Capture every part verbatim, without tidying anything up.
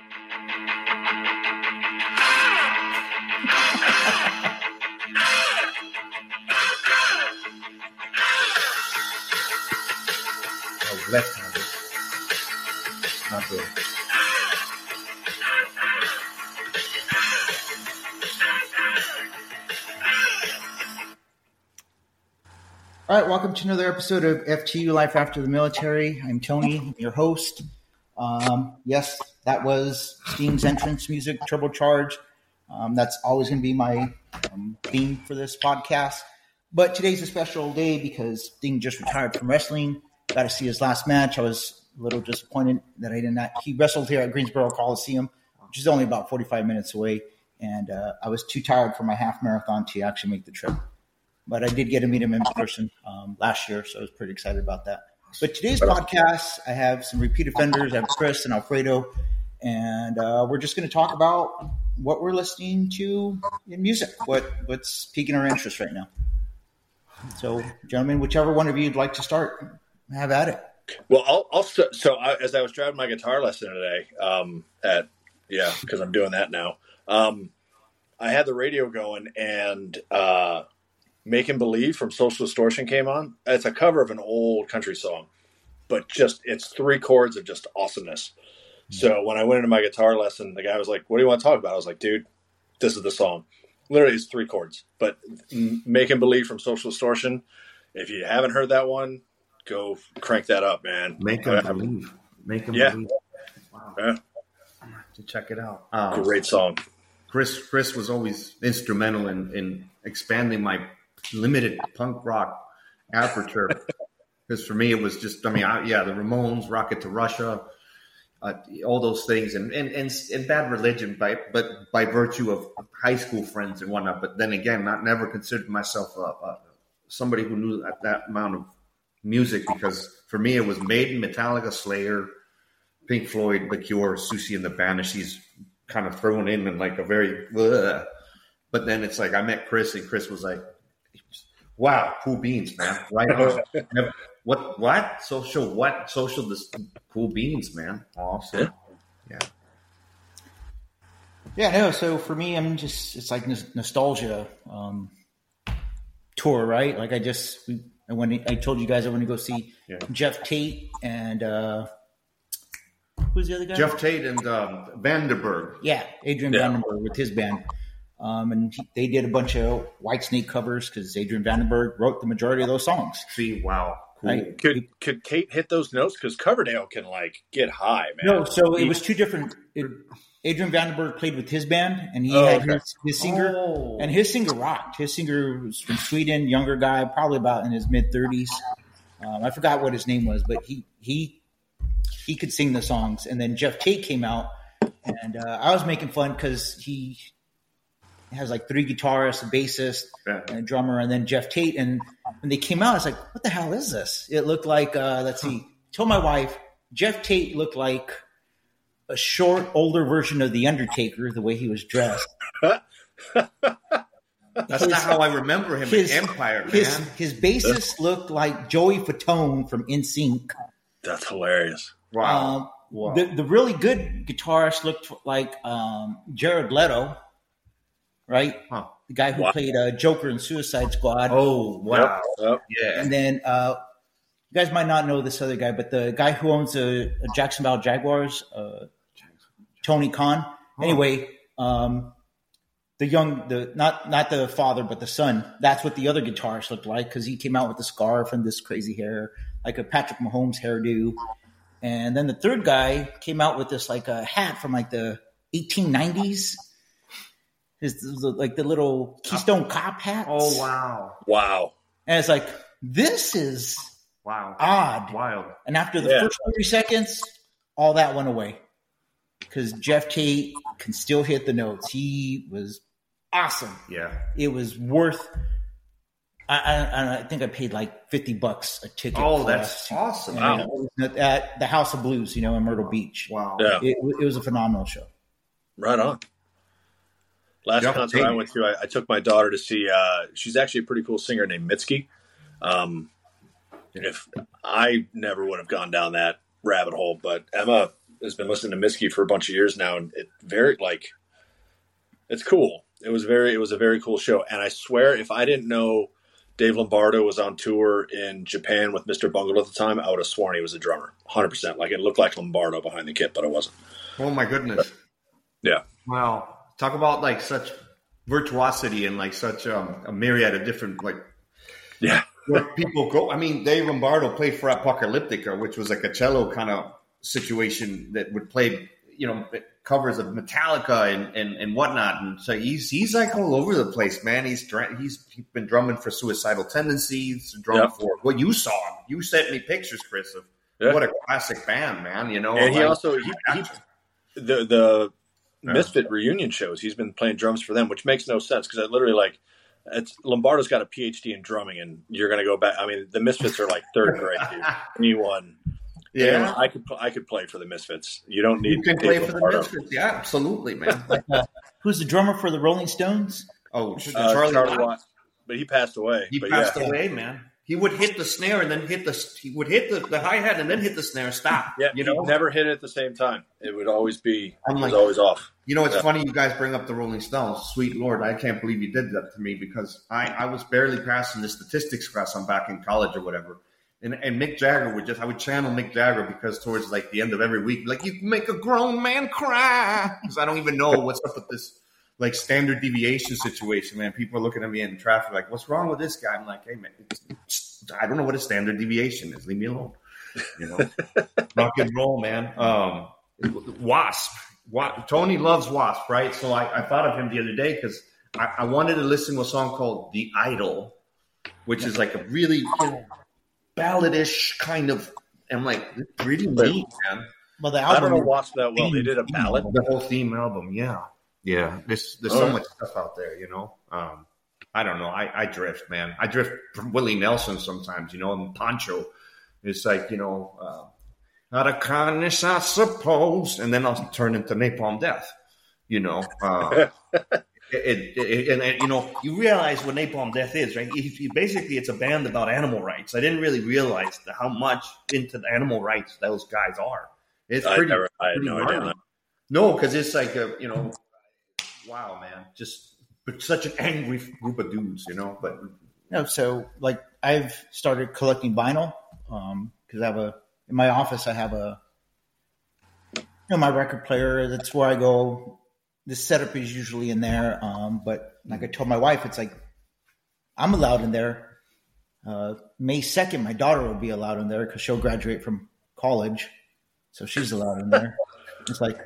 Oh, left handed. Not good. All right, welcome to another episode of F T U Life After the Military. I'm Tony, your host. Um, yes, that was Sting's entrance music, Turbocharge. Um, that's always going to be my um, theme for this podcast. But today's a special day because Sting just retired from wrestling. Got to see his last match. I was a little disappointed that I did not. He wrestled here at Greensboro Coliseum, which is only about forty-five minutes away. And uh, I was too tired for my half marathon to actually make the trip. But I did get to meet him in person um, last year, so I was pretty excited about that. But today's podcast, I have some repeat offenders. I have Chris and Alfredo, and uh, we're just going to talk about what we're listening to in music, what what's piquing our interest right now. So, gentlemen, whichever one of you would like to start, have at it. Well, I'll, I'll st- so I, as I was driving my guitar lesson today, um, at yeah, because I'm doing that now. Um, I had the radio going, and uh, Make 'Em Believe from Social Distortion came on. It's a cover of an old country song, but just it's three chords of just awesomeness. Mm-hmm. So when I went into my guitar lesson, the guy was like, "What do you want to talk about?" I was like, "Dude, this is the song." Literally, it's three chords. But Make 'Em Believe from Social Distortion. If you haven't heard that one, go crank that up, man. Make 'Em Believe. Make 'Em yeah. Believe. Wow. Yeah. To check it out. Um, Great song. Chris Chris was always instrumental in, in expanding my limited punk rock aperture. Because for me, it was just, I mean, I, yeah, the Ramones, Rocket to Russia, uh, all those things, and, and, and, and Bad Religion, by, but by virtue of high school friends and whatnot. But then again, not never considered myself uh, uh, somebody who knew that, that amount of music, because for me, it was Maiden, Metallica, Slayer, Pink Floyd, The Cure, Susie and the Banshees, kind of thrown in and like a very, ugh. But then it's like I met Chris, and Chris was like, "Wow, cool beans, man! Right on. What? What? Social? What? Social? This cool beans, man. Awesome. Yeah. Yeah. No. So for me, I'm just it's like nostalgia um, tour, right? Like I just we, when I told you guys I want to go see yeah. Jeff Tate and uh, who's the other guy? Jeff Tate and um, Vandenberg. Yeah, Adrian yeah. Vandenberg with his band. Um, and he, they did a bunch of Whitesnake covers because Adrian Vandenberg wrote the majority of those songs. See, wow. Cool. Right? Could could Tate hit those notes? Because Coverdale can, like, get high, man. No, so it was two different it, – Adrian Vandenberg played with his band, and he oh, had okay. his, his singer. Oh. And his singer rocked. His singer was from Sweden, younger guy, probably about in his mid-thirties. Um, I forgot what his name was, but he he he could sing the songs. And then Jeff Tate came out, and uh, I was making fun because he – has like three guitarists, a bassist, yeah. and a drummer, and then Jeff Tate. And when they came out, I was like, what the hell is this? It looked like, uh, let's see, I told my wife, Jeff Tate looked like a short, older version of The Undertaker, the way he was dressed. That's his, not how I remember him his, in Empire, man. His, his bassist looked like Joey Fatone from N Sync. That's hilarious. Wow. Um, wow. The, the really good guitarist looked like um, Jared Leto. Right? Huh. The guy who wow. played uh, Joker in Suicide Squad. Oh, wow. Yep. Yeah. And then uh, you guys might not know this other guy, but the guy who owns the Jacksonville Jaguars, uh, Tony Khan. Oh. Anyway, um, the young, the not not the father, but the son, that's what the other guitarist looked like because he came out with a scarf and this crazy hair, like a Patrick Mahomes hairdo. And then the third guy came out with this like a hat from like the eighteen nineties. His like the little Keystone Cop hats. Oh wow, wow! And it's like this is wow, odd, wild. And after the yeah. first thirty seconds, all that went away because Jeff Tate can still hit the notes. He was awesome. Yeah, it was worth. I, I, I think I paid like fifty bucks a ticket. Oh, that's awesome! Wow. At the House of Blues, you know, in Myrtle Beach. Wow, yeah. it, it was a phenomenal show. Right on. Last Jeff concert Tate. I went to, I, I took my daughter to see. Uh, she's actually a pretty cool singer named Mitski. Um, if I never would have gone down that rabbit hole, but Emma has been listening to Miski for a bunch of years now, and it very like it's cool. It was very it was a very cool show, and I swear if I didn't know Dave Lombardo was on tour in Japan with Mister Bungle at the time, I would have sworn he was a drummer, one hundred percent. Like it looked like Lombardo behind the kit, but it wasn't. Oh my goodness! Yeah. Wow. Talk about like such virtuosity and like such um, a myriad of different like yeah where people go. I mean, Dave Lombardo played for Apocalyptica, which was like a cello kind of situation that would play, you know, covers of Metallica and, and, and whatnot. And so he's he's like all over the place, man. He's he's he's been drumming for Suicidal Tendencies, drumming yep. for what you saw. You sent me pictures, Chris, of yeah. what a classic band, man. You know, and he like, also he, he the the Misfit reunion shows. He's been playing drums for them, which makes no sense because I literally like it's Lombardo's got a P H D in drumming, and you're going to go back. I mean, the Misfits are like third grade, dude. Anyone. Yeah, you know, I could I could play for the Misfits. You don't need you can play for the Misfits. Yeah, absolutely, man. uh, who's the drummer for the Rolling Stones? Oh, uh, Charlie, Charlie Watt. But he passed away. He but passed yeah. away, man. He would hit the snare and then hit the he would hit the, the hi hat and then hit the snare. Stop. Yeah, you he know, never hit it at the same time. It would always be. I'm it like, was always off. You know, it's yeah. funny you guys bring up the Rolling Stones. Sweet Lord, I can't believe you did that to me because I, I was barely passing the statistics class. I'm back in college or whatever. And, and Mick Jagger would just, I would channel Mick Jagger because towards like the end of every week, like, you can make a grown man cry. Because I don't even know what's up with this like standard deviation situation, man. People are looking at me in traffic like, what's wrong with this guy? I'm like, hey, man, it's, I don't know what a standard deviation is. Leave me alone. You know, rock and roll, man. Um, Wasp. Wa- Tony loves Wasp, right? So I, I thought of him the other day because I, I wanted to listen to a song called The Idol, which is like a really you know, balladish kind of. I'm like, it's pretty neat, man. Well, the album, I don't know Wasp that well. They did a ballad. The whole theme album, yeah. Yeah, there's, there's so much stuff out there, you know. Um, I don't know. I, I drift, man. I drift from Willie Nelson sometimes, you know, and Pancho. It's like, you know, uh, out of kindness, I suppose. And then I'll turn into Napalm Death, you know. Uh, it, it, it, and, and, you know, you realize what Napalm Death is, right? It, it, basically, it's a band about animal rights. I didn't really realize the, how much into the animal rights those guys are. It's pretty, I, never, I had pretty no idea. No, because it's like, a, you know, wow, man, just but such an angry group of dudes, you know. But no, so like I've started collecting vinyl because um, I have a in my office I have a you know my record player. That's where I go. The setup is usually in there, um, but like I told my wife, it's like I'm allowed in there. Uh, May second, my daughter will be allowed in there because she'll graduate from college, so she's allowed in there. It's like.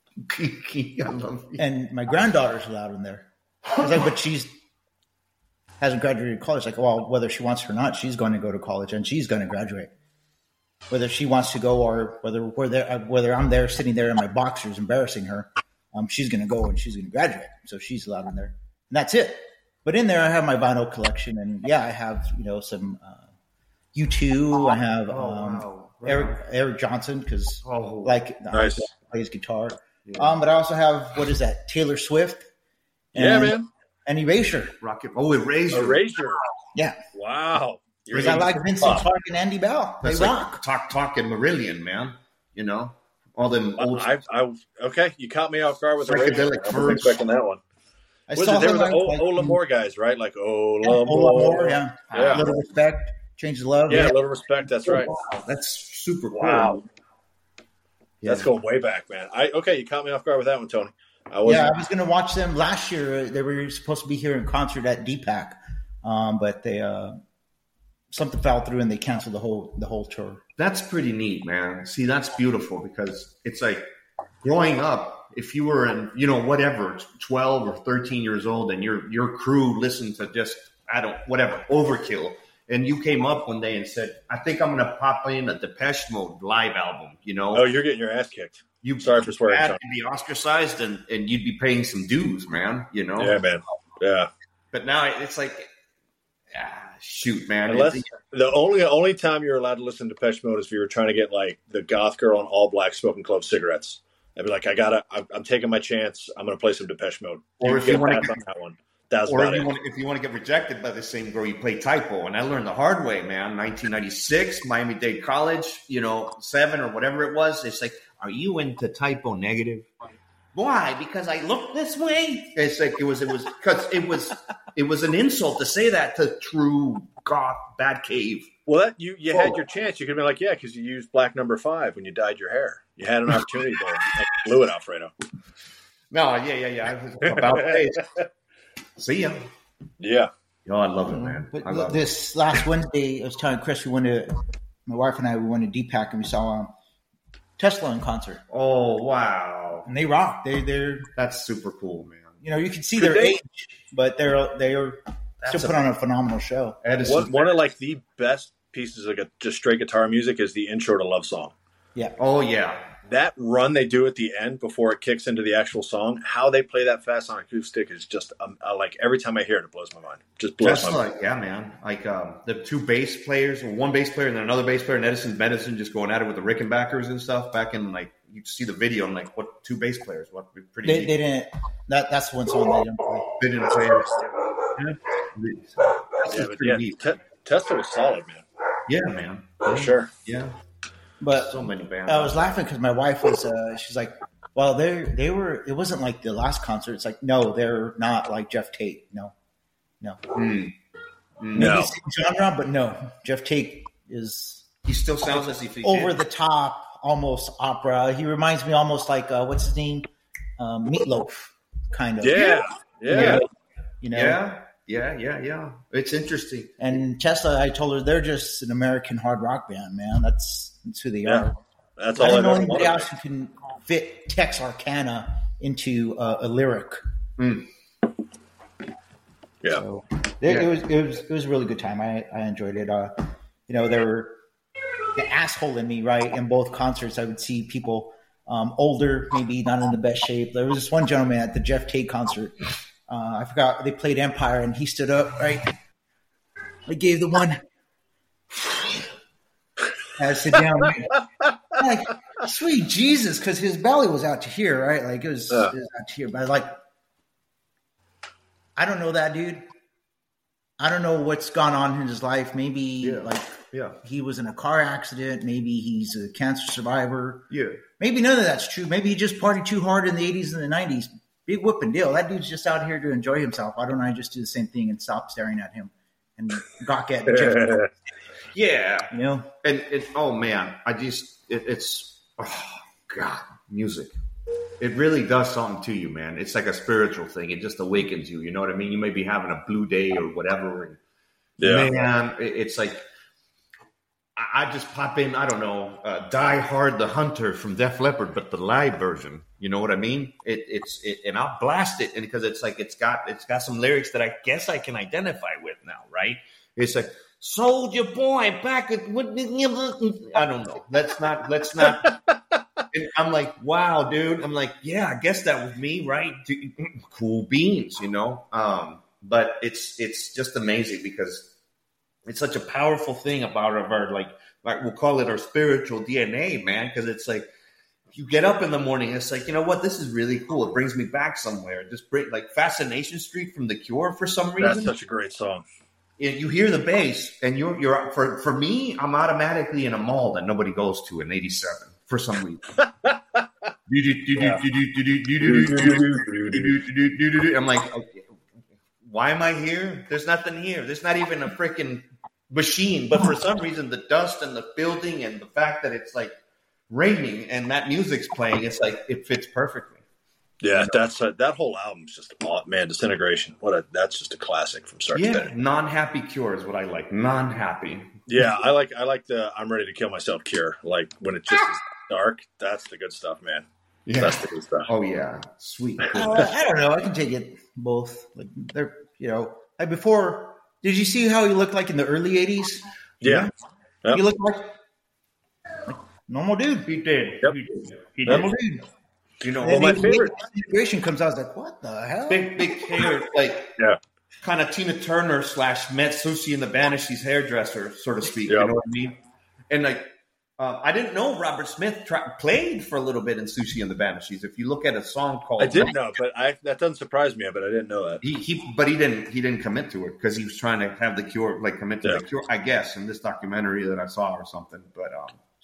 And my granddaughter's allowed in there, like, but she's hasn't graduated college. Like, well, whether she wants to or not, she's going to go to college and she's going to graduate. Whether she wants to go or whether we're there, whether I'm there sitting there in my boxers embarrassing her, um, she's going to go and she's going to graduate. So she's allowed in there, and that's it. But in there, I have my vinyl collection, and yeah, I have you know some uh, U two. I have um, oh, wow. Eric Eric Johnson because oh, like nice. plays guitar. Yeah. Um, but I also have, what is that, Taylor Swift? And, yeah, man. And Erasure. Rocket. Oh, Erasure. Erasure. Yeah. Wow. Because I like Vincent Clark and Andy Bell. They That's rock. Like Talk Talk and Marillion, man. You know? All them old... I, I, okay, you caught me off guard with Erasure. I wasn't expecting that one. I was saw it? They were the like, old, like, old L'Amour guys, right? Like, oh, yeah, L'Amour. Yeah. yeah. A Little Respect. Change the Love. Yeah, yeah. A Little Respect. That's right. Wow. That's super cool. Wow. Yeah. That's going way back, man. I okay, you caught me off guard with that one, Tony. I yeah, I was going to watch them last year. They were supposed to be here in concert at D PAC, um, but they uh, something fell through and they canceled the whole the whole tour. That's pretty neat, man. See, that's beautiful because it's like growing up. If you were in, you know, whatever, twelve or thirteen years old, and your your crew listened to just I don't whatever Overkill. And you came up one day and said, I think I'm going to pop in a Depeche Mode live album, you know? Oh, you're getting your ass kicked. You Sorry for swearing. You'd be ostracized and, and you'd be paying some dues, man, you know? Yeah, man. Yeah. But now it's like, ah, shoot, man. Unless, the only only time you're allowed to listen to Depeche Mode is if you were trying to get, like, the goth girl in all black smoking clove cigarettes. I'd be like, I gotta, I'm taking my chance. I'm going to play some Depeche Mode. Or you if you want to get on that one. That's or about if you, it. want, if you want to get rejected by the same girl, you play Typo. And I learned the hard way, man. nineteen ninety-six, Miami-Dade College, you know, seven or whatever it was. It's like, are you into Typo Negative? Why? Because I look this way? It's like it was it was because it was it was an insult to say that to true goth bad cave. Well, that, you you oh. had your chance. You could be like, yeah, because you used black number five when you dyed your hair. You had an opportunity to like, blew it, Alfredo. No, yeah, yeah, yeah. About face. See ya. Yeah. Oh, I love it, man. But I love this it. last Wednesday, I was telling Chris we went to my wife and I. We went to D PAC and we saw um, Tesla in concert. Oh wow! And they rock. They they're that's super cool, man. You know, you can see Could their they, age, but they're they're still put on a phenomenal show. One, one of like the best pieces of just straight guitar music is the intro to Love Song. Yeah. Oh yeah. That run they do at the end before it kicks into the actual song, how they play that fast on acoustic is just um, uh, like every time I hear it, it blows my mind. Just blows That's my like, mind. Yeah, man. Like um, the two bass players, or one bass player and then another bass player, and Edison Benson just going at it with the Rickenbackers and stuff. Back in like you see the video and like what two bass players? What pretty. They, they didn't. That that's one song they didn't play. They didn't play. Yeah, yeah, but yeah Te- Tesla was solid, man. Yeah, man. For sure. Yeah. But so many bands. I was laughing because my wife was. Uh, she's like, "Well, they they were. It wasn't like the last concert. It's like, no, they're not like Jeff Tate. No, no, mm. no. Maybe same genre, but no. Jeff Tate is. He still sounds as if he over did. the top, almost opera. He reminds me almost like uh, what's his name, um, Meatloaf, kind of. Yeah, yeah, you know. Yeah. Yeah, yeah, yeah. It's interesting. And Tesla, I told her they're just an American hard rock band, man. That's, that's who they yeah. are. That's I all I don't know ever anybody wanted. else who can fit Texarkana into uh, a lyric. Mm. Yeah, so, it, yeah. it was it was it was a really good time. I, I enjoyed it. Uh, you know, there were the asshole in me, right? In both concerts, I would see people um, older, maybe not in the best shape. There was this one gentleman at the Jeff Tate concert. Uh, I forgot they played Empire, and he stood up. Right, I gave the one. I sit down. Right? Like, sweet Jesus, because his belly was out to here, right? Like it was, uh. it was out to here. But like, I don't know that dude. I don't know what's gone on in his life. Maybe yeah. like yeah. he was in a car accident. Maybe he's a cancer survivor. Yeah. Maybe none of that's true. Maybe he just partied too hard in the eighties and the nineties. Big whooping deal. That dude's just out here to enjoy himself. Why don't I just do the same thing and stop staring at him and gawk at Jeff? Yeah. You know? And it, oh, man, I just, it, it's, oh, God, music. It really does something to you, man. It's like a spiritual thing. It just awakens you. You know what I mean? You may be having a blue day or whatever. And yeah. Man, it, it's like, I just pop in, I don't know, uh, Die Hard the Hunter from Def Leppard, but the live version. You know what I mean? It, it's it, and I'll blast it, and because it's like it's got it's got some lyrics that I guess I can identify with now, right? It's like Soldier Boy back at what I don't know. Let's not let's not. And I'm like, wow, dude. I'm like, yeah, I guess that was me, right? Cool beans, you know. Um, but it's it's just amazing because. It's such a powerful thing about our, our like, like we'll call it our spiritual D N A, man. Because it's like you get up in the morning, and it's like, you know what, this is really cool. It brings me back somewhere. Just bring like Fascination Street from The Cure for some reason. That's such a great song. And you hear the bass, and you're you're for for me, I'm automatically in a mall that nobody goes to in eighty-seven for some reason. I'm like, okay, why am I here? There's nothing here. There's not even a freaking machine, but for some reason the dust and the building and the fact that it's like raining and that music's playing, it's like it fits perfectly. Yeah, you know? that's a, that whole album's just oh, man, Disintegration. What a that's just a classic from start yeah, to finish. Non-happy Cure is what I like. Non-happy. Yeah, I like I like the I'm Ready to Kill Myself Cure. Like when it just is dark, that's the good stuff, man. Yeah. That's the good stuff. Oh yeah, sweet. uh, I don't know. I can take it both. Like they're you know like before. Did you see how he looked like in the early eighties? Yeah. Yep. He looked like, like normal dude. He did. Yep. He did. He Normal did. dude. You know, well, my favorite integration comes out. I was like, what the hell? Big, big hair, like yeah, kind of Tina Turner slash met Susie and the Banshees hairdresser, so to speak. Yep. You know what I mean? And like, uh, I didn't know Robert Smith tra- played for a little bit in Susie and the Banshees. If you look at a song called, I didn't know, but I that doesn't surprise me. But I didn't know that. He, he but he didn't he didn't commit to it because he was trying to have the Cure, like commit to yeah. the Cure, I guess, in this documentary that I saw or something. But um,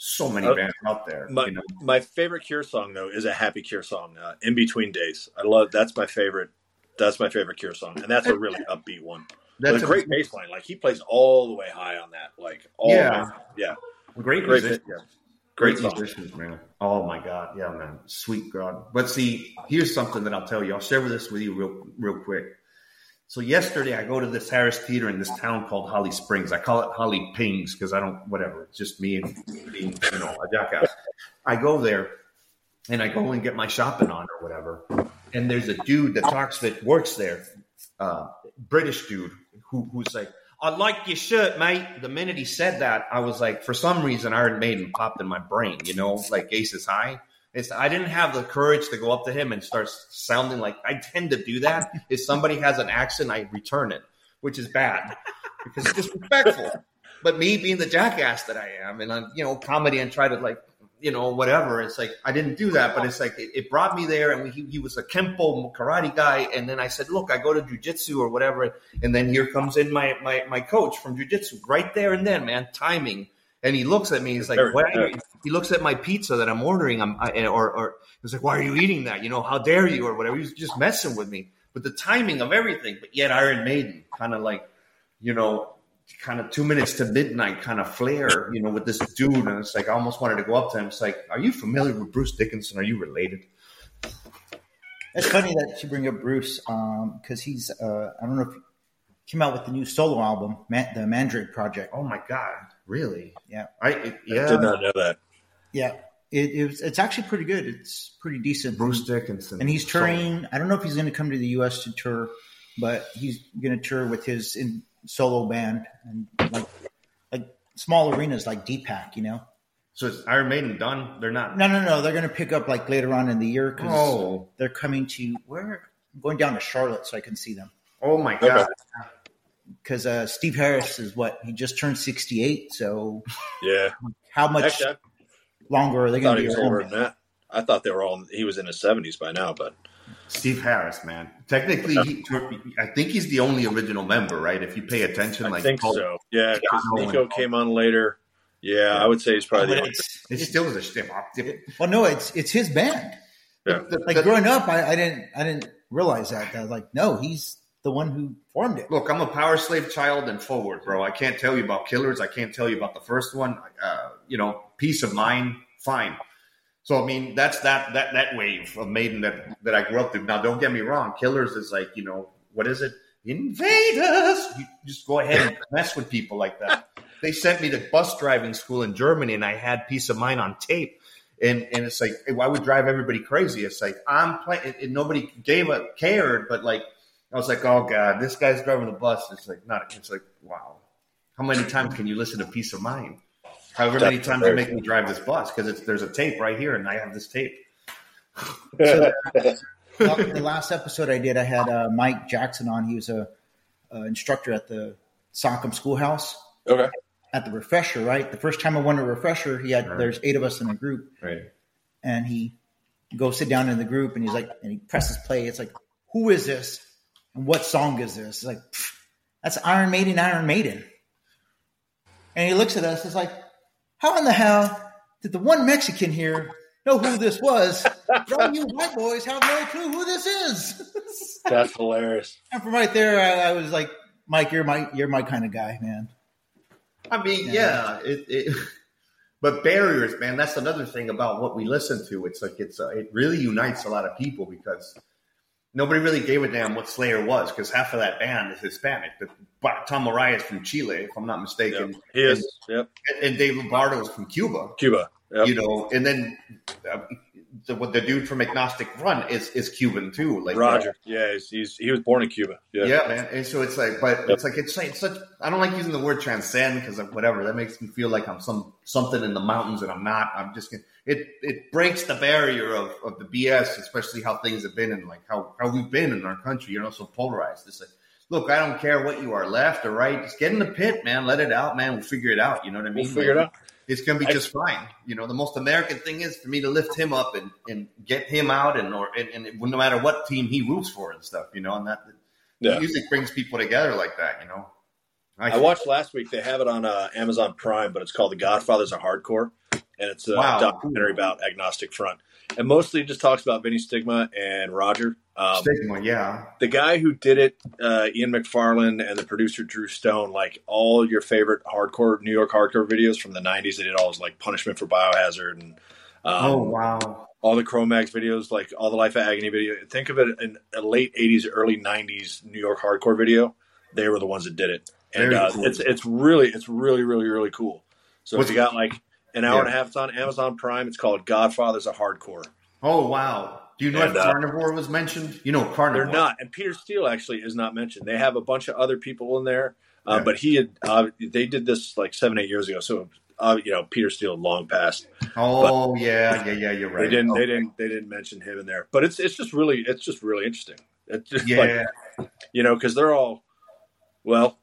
so many uh, bands out there. My, you know? my favorite Cure song though is a Happy Cure song, uh, In Between Days. I love that's my favorite. That's my favorite Cure song, and that's a really upbeat one. That's With a great bass line. Like he plays all the way high on that. Like all yeah, the way, yeah, great, great, musicians. yeah. great, great musicians, man. Oh my God, yeah, man, sweet God. But see, here's something that I'll tell you. I'll share this with you real, real quick. So yesterday, I go to this Harris Theater in this town called Holly Springs. I call it Holly Pings because I don't, whatever. It's just me and being, you know, a jackass. I go there, and I go and get my shopping on or whatever. And there's a dude that talks that works there, uh, British dude, who who's like, "I like your shirt, mate." The minute he said that, I was like, for some reason, Iron Maiden popped in my brain. You know, like Aces High. It's, I didn't have the courage to go up to him and start sounding like I tend to do that. If somebody has an accent, I return it, which is bad because it's disrespectful. But me being the jackass that I am, and I'm, you know, comedy and try to like, you know, whatever. It's like I didn't do that, but it's like it, it brought me there, and we, he, he was a Kempo karate guy, and then I said, "Look, I go to jujitsu or whatever," and then here comes in my my my coach from jujitsu right there and then, man, timing. And he looks at me. He's like, "Why are you?" He looks at my pizza that I'm ordering. I'm, I, or, or he's like, "Why are you eating that? You know, how dare you?" Or whatever. He was just messing with me. But the timing of everything. But yet Iron Maiden, kind of like, you know, kind of two minutes to midnight, kind of flair, you know, with this dude. And it's like I almost wanted to go up to him. It's like, "Are you familiar with Bruce Dickinson? Are you related?" It's funny that you bring up Bruce because um, he's. Uh, I don't know if he came out with the new solo album, Man- the Mandrake Project. Oh my God. Really? Yeah. I it, yeah. I did not know that. Yeah. It, it was, it's actually pretty good. It's pretty decent. Bruce Dickinson. And he's touring. I don't know if he's going to come to the U S to tour, but he's going to tour with his in, solo band and like like small arenas like Deepak, you know? So is Iron Maiden done? They're not. No, no, no. They're going to pick up like later on in the year because oh. they're coming to where? I'm going down to Charlotte so I can see them. Oh, my God. Okay. Because uh, Steve Harris is what? He just turned sixty-eight. So yeah, how much Actually, longer are they going to be? He was older than that. I thought they were all. He was in his seventies by now, but Steve Harris, man. Technically, he, I think he's the only original member, right? If you pay attention, I like think Paul, so. Yeah, because Nico came on later. Yeah, yeah, I would say he's probably. Oh, the it's, it still is a stiff. Well, no, it's it's his band. Yeah. Like growing up, I, I didn't I didn't realize that. I was like, no, he's the one who formed it. Look, I'm a Power Slave child and forward, bro. I can't tell you about Killers. I can't tell you about the first one. Uh, you know, Peace of Mind, fine. So I mean, that's that that that wave of Maiden that that I grew up through. Now, don't get me wrong. Killers is like, you know, what is it? Invaders. You just go ahead and mess with people like that. They sent me to bus driving school in Germany, and I had Peace of Mind on tape. And and it's like, I would drive everybody crazy. It's like I'm playing, and nobody gave a cared, but like. I was like, oh, God, this guy's driving the bus. It's like, not, it's like, wow. How many times can you listen to Peace of Mind? However many times you make me drive this bus, because there's a tape right here, and I have this tape. So, the last episode I did, I had uh, Mike Jackson on. He was a, a instructor at the Sockham Schoolhouse. Okay. At the Refresher, right? The first time I won a Refresher, he had, right. There's eight of us in a group. Right. And he goes sit down in the group, and he's like, and he presses play. It's like, who is this? And what song is this? It's like, that's Iron Maiden, Iron Maiden. And he looks at us. It's like, how in the hell did the one Mexican here know who this was? But all you white boys have no clue who this is. That's hilarious. And from right there, I, I was like, Mike, you're my you're my kind of guy, man. I mean, yeah, yeah it, it, but barriers, man. That's another thing about what we listen to. It's like it's uh, it really unites a lot of people because. Nobody really gave a damn what Slayer was because half of that band is Hispanic. But Tom Araya is from Chile, if I'm not mistaken. Yep. He is. And, yep. And Dave Lombardo is from Cuba. Cuba. Yep. You know, and then uh, the, the dude from Agnostic Front is, is Cuban too. Like Roger. Uh, yeah, he's, he's he was born in Cuba. Yeah, yeah, man. And so it's like, but yep. it's like it's, it's such. I don't like using the word transcend because whatever that makes me feel like I'm some something in the mountains and I'm not. I'm just gonna. It it breaks the barrier of, of the B S, especially how things have been and like how, how we've been in our country, you know, so polarized. It's like, look, I don't care what you are, left or right. Just get in the pit, man. Let it out, man. We'll figure it out. You know what I mean? We'll figure it out. It's going to be just fine. You know, the most American thing is for me to lift him up and, and get him out and or and, and no matter what team he roots for and stuff, you know, and that yeah. music brings people together like that, you know. I, I watched last week. They have it on uh, Amazon Prime, but it's called The Godfathers of Hardcore. and it's a wow. documentary about Agnostic Front, and mostly just talks about Vinny Stigma and Roger. Um, Stigma, yeah. The guy who did it, uh, Ian McFarlane, and the producer Drew Stone, like all your favorite hardcore New York hardcore videos from the nineties. They did all like Punishment for Biohazard and um, oh wow, all the Chromax videos, like all the Life of Agony video. Think of it in a late eighties, early nineties New York hardcore video. They were the ones that did it, and uh, cool. it's it's really it's really really really cool. So What's if you got like an hour yeah. and a half, it's on Amazon Prime. It's called Godfathers of Hardcore. Oh wow. Do you know and, if Carnivore uh, was mentioned? You know, Carnivore. They're not, and Peter Steele actually is not mentioned. They have a bunch of other people in there, uh, yeah. but he had. Uh, they did this like seven, eight years ago. So uh, you know, Peter Steele had long passed. Oh but yeah, yeah, yeah. You're right. They didn't. Okay. They didn't. They didn't mention him in there. But it's it's just really it's just really interesting. It's just yeah. like, you know, because they're all well.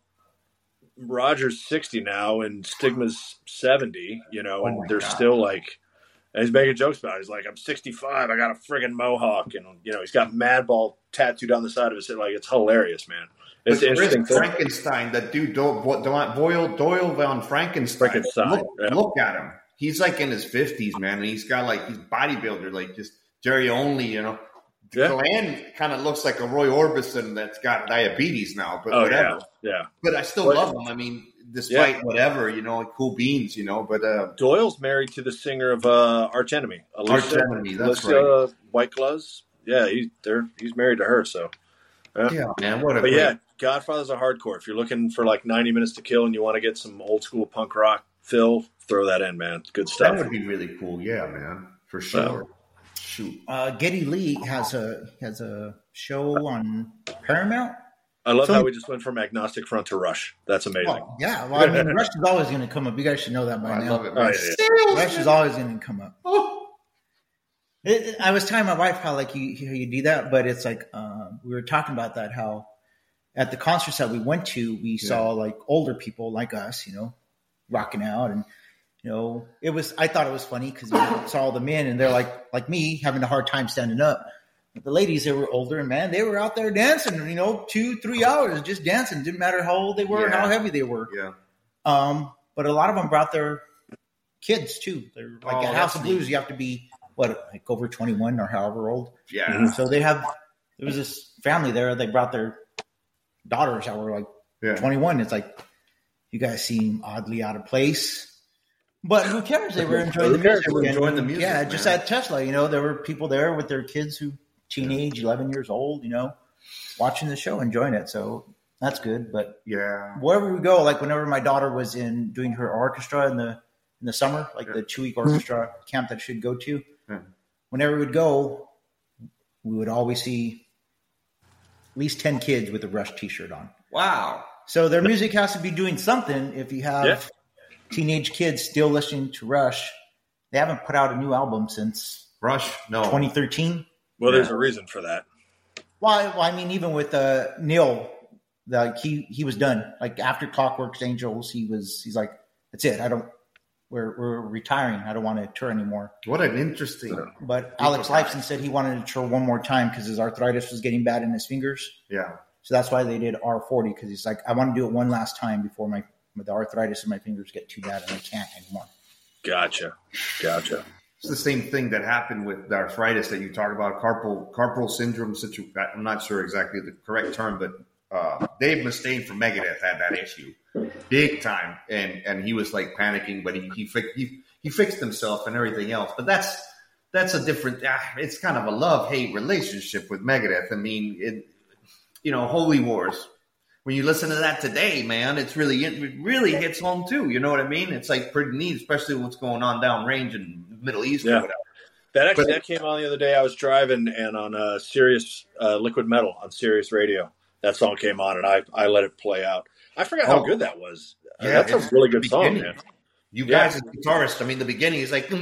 Roger's sixty now, and Stigma's seventy. You know, and oh they're God. still like. And he's making jokes about it. He's like, I'm sixty-five. I got a friggin' mohawk. And, you know, he's got Madball tattooed on the side of his head. Like, it's hilarious, man. It's but interesting. Frankenstein, that dude, Doyle, Doyle von Frankenstein. Frankenstein. Look, yeah. look at him. He's like in his fifties, man. And he's got like, he's bodybuilder, like just Jerry only, you know. Yeah. Glenn kind of looks like a Roy Orbison that's got diabetes now, but oh, whatever. Yeah. yeah. But I still but, love him. I mean, despite yeah. whatever, you know, like cool beans, you know. But uh, Doyle's married to the singer of uh, Arch Enemy. Alicia, Arch Enemy, that's Alicia, right. White Gloves. Yeah, he's they're he's married to her. So yeah, yeah man. What a but great... yeah, Godfathers are hardcore. If you're looking for like ninety minutes to kill and you want to get some old school punk rock feel, throw that in, man. Good stuff. That would be really cool. Yeah, man, for sure. Yeah. Shoot, uh, Geddy Lee has a has a show on Paramount. I love so, how we just went from Agnostic Front to Rush. That's amazing. Well, yeah, well, I mean, Rush is always going to come up. You guys should know that by oh, now. I love it, man. Oh, yeah. Rush is always going to come up. Oh. It, it, I was telling my wife how like you you, you do that, but it's like uh, we were talking about that how at the concerts that we went to, we yeah. saw like older people like us, you know, rocking out and. You know, it was. I thought it was funny because you know, saw all the men, and they're like, like me, having a hard time standing up. But the ladies, they were older, and man, they were out there dancing. You know, two, three hours just dancing. Didn't matter how old they were, yeah. and how heavy they were. Yeah. Um, but a lot of them brought their kids too. They're like oh, at House of Blues. Neat. You have to be what, like over twenty-one or however old. Yeah. And so they have. There was this family there. They brought their daughters that were like yeah. twenty-one. It's like you guys seem oddly out of place. But who cares? They were enjoying the music. They were enjoying the music. Yeah, man. just at Tesla, you know, there were people there with their kids who teenage, eleven years old, you know, watching the show, enjoying it. So that's good. But yeah, wherever we go, like whenever my daughter was in doing her orchestra in the in the summer, like yeah. the two week orchestra camp that she'd go to, yeah. whenever we would go, we would always see at least ten kids with a Rush T-shirt on. Wow! So their music has to be doing something. If you have. Yeah. Teenage kids still listening to Rush. They haven't put out a new album since Rush, no, twenty thirteen. Well, there's yeah. a reason for that. Well, well I mean, even with uh, Neil, like he he was done. Like after Clockwork Angels, he was he's like, that's it. I don't. We're we're retiring. I don't want to tour anymore. What an interesting. But Alex Lifeson said he wanted to tour one more time because his arthritis was getting bad in his fingers. Yeah. So that's why they did R forty because he's like, I want to do it one last time before my. The arthritis in my fingers get too bad and I can't anymore. Gotcha. Gotcha. It's the same thing that happened with the arthritis that you talk about, carpal carpal syndrome. Situ- I'm not sure exactly the correct term, but uh, Dave Mustaine from Megadeth had that issue big time, and and he was like panicking, but he he fi- he, he fixed himself and everything else. But that's that's a different. Ah, it's kind of a love hate relationship with Megadeth. I mean, it you know, Holy Wars. When you listen to that today, man, it's really it really hits home too. You know what I mean? It's like pretty neat, especially what's going on downrange in the Middle East. Yeah. Or whatever. That actually but, that came on the other day. I was driving and on uh, Sirius uh, Liquid Metal on Sirius Radio. That song came on and I I let it play out. I forgot how oh, good that was. Yeah, that's a really good song, man. You guys yeah. as guitarists, I mean, the beginning is like, yeah.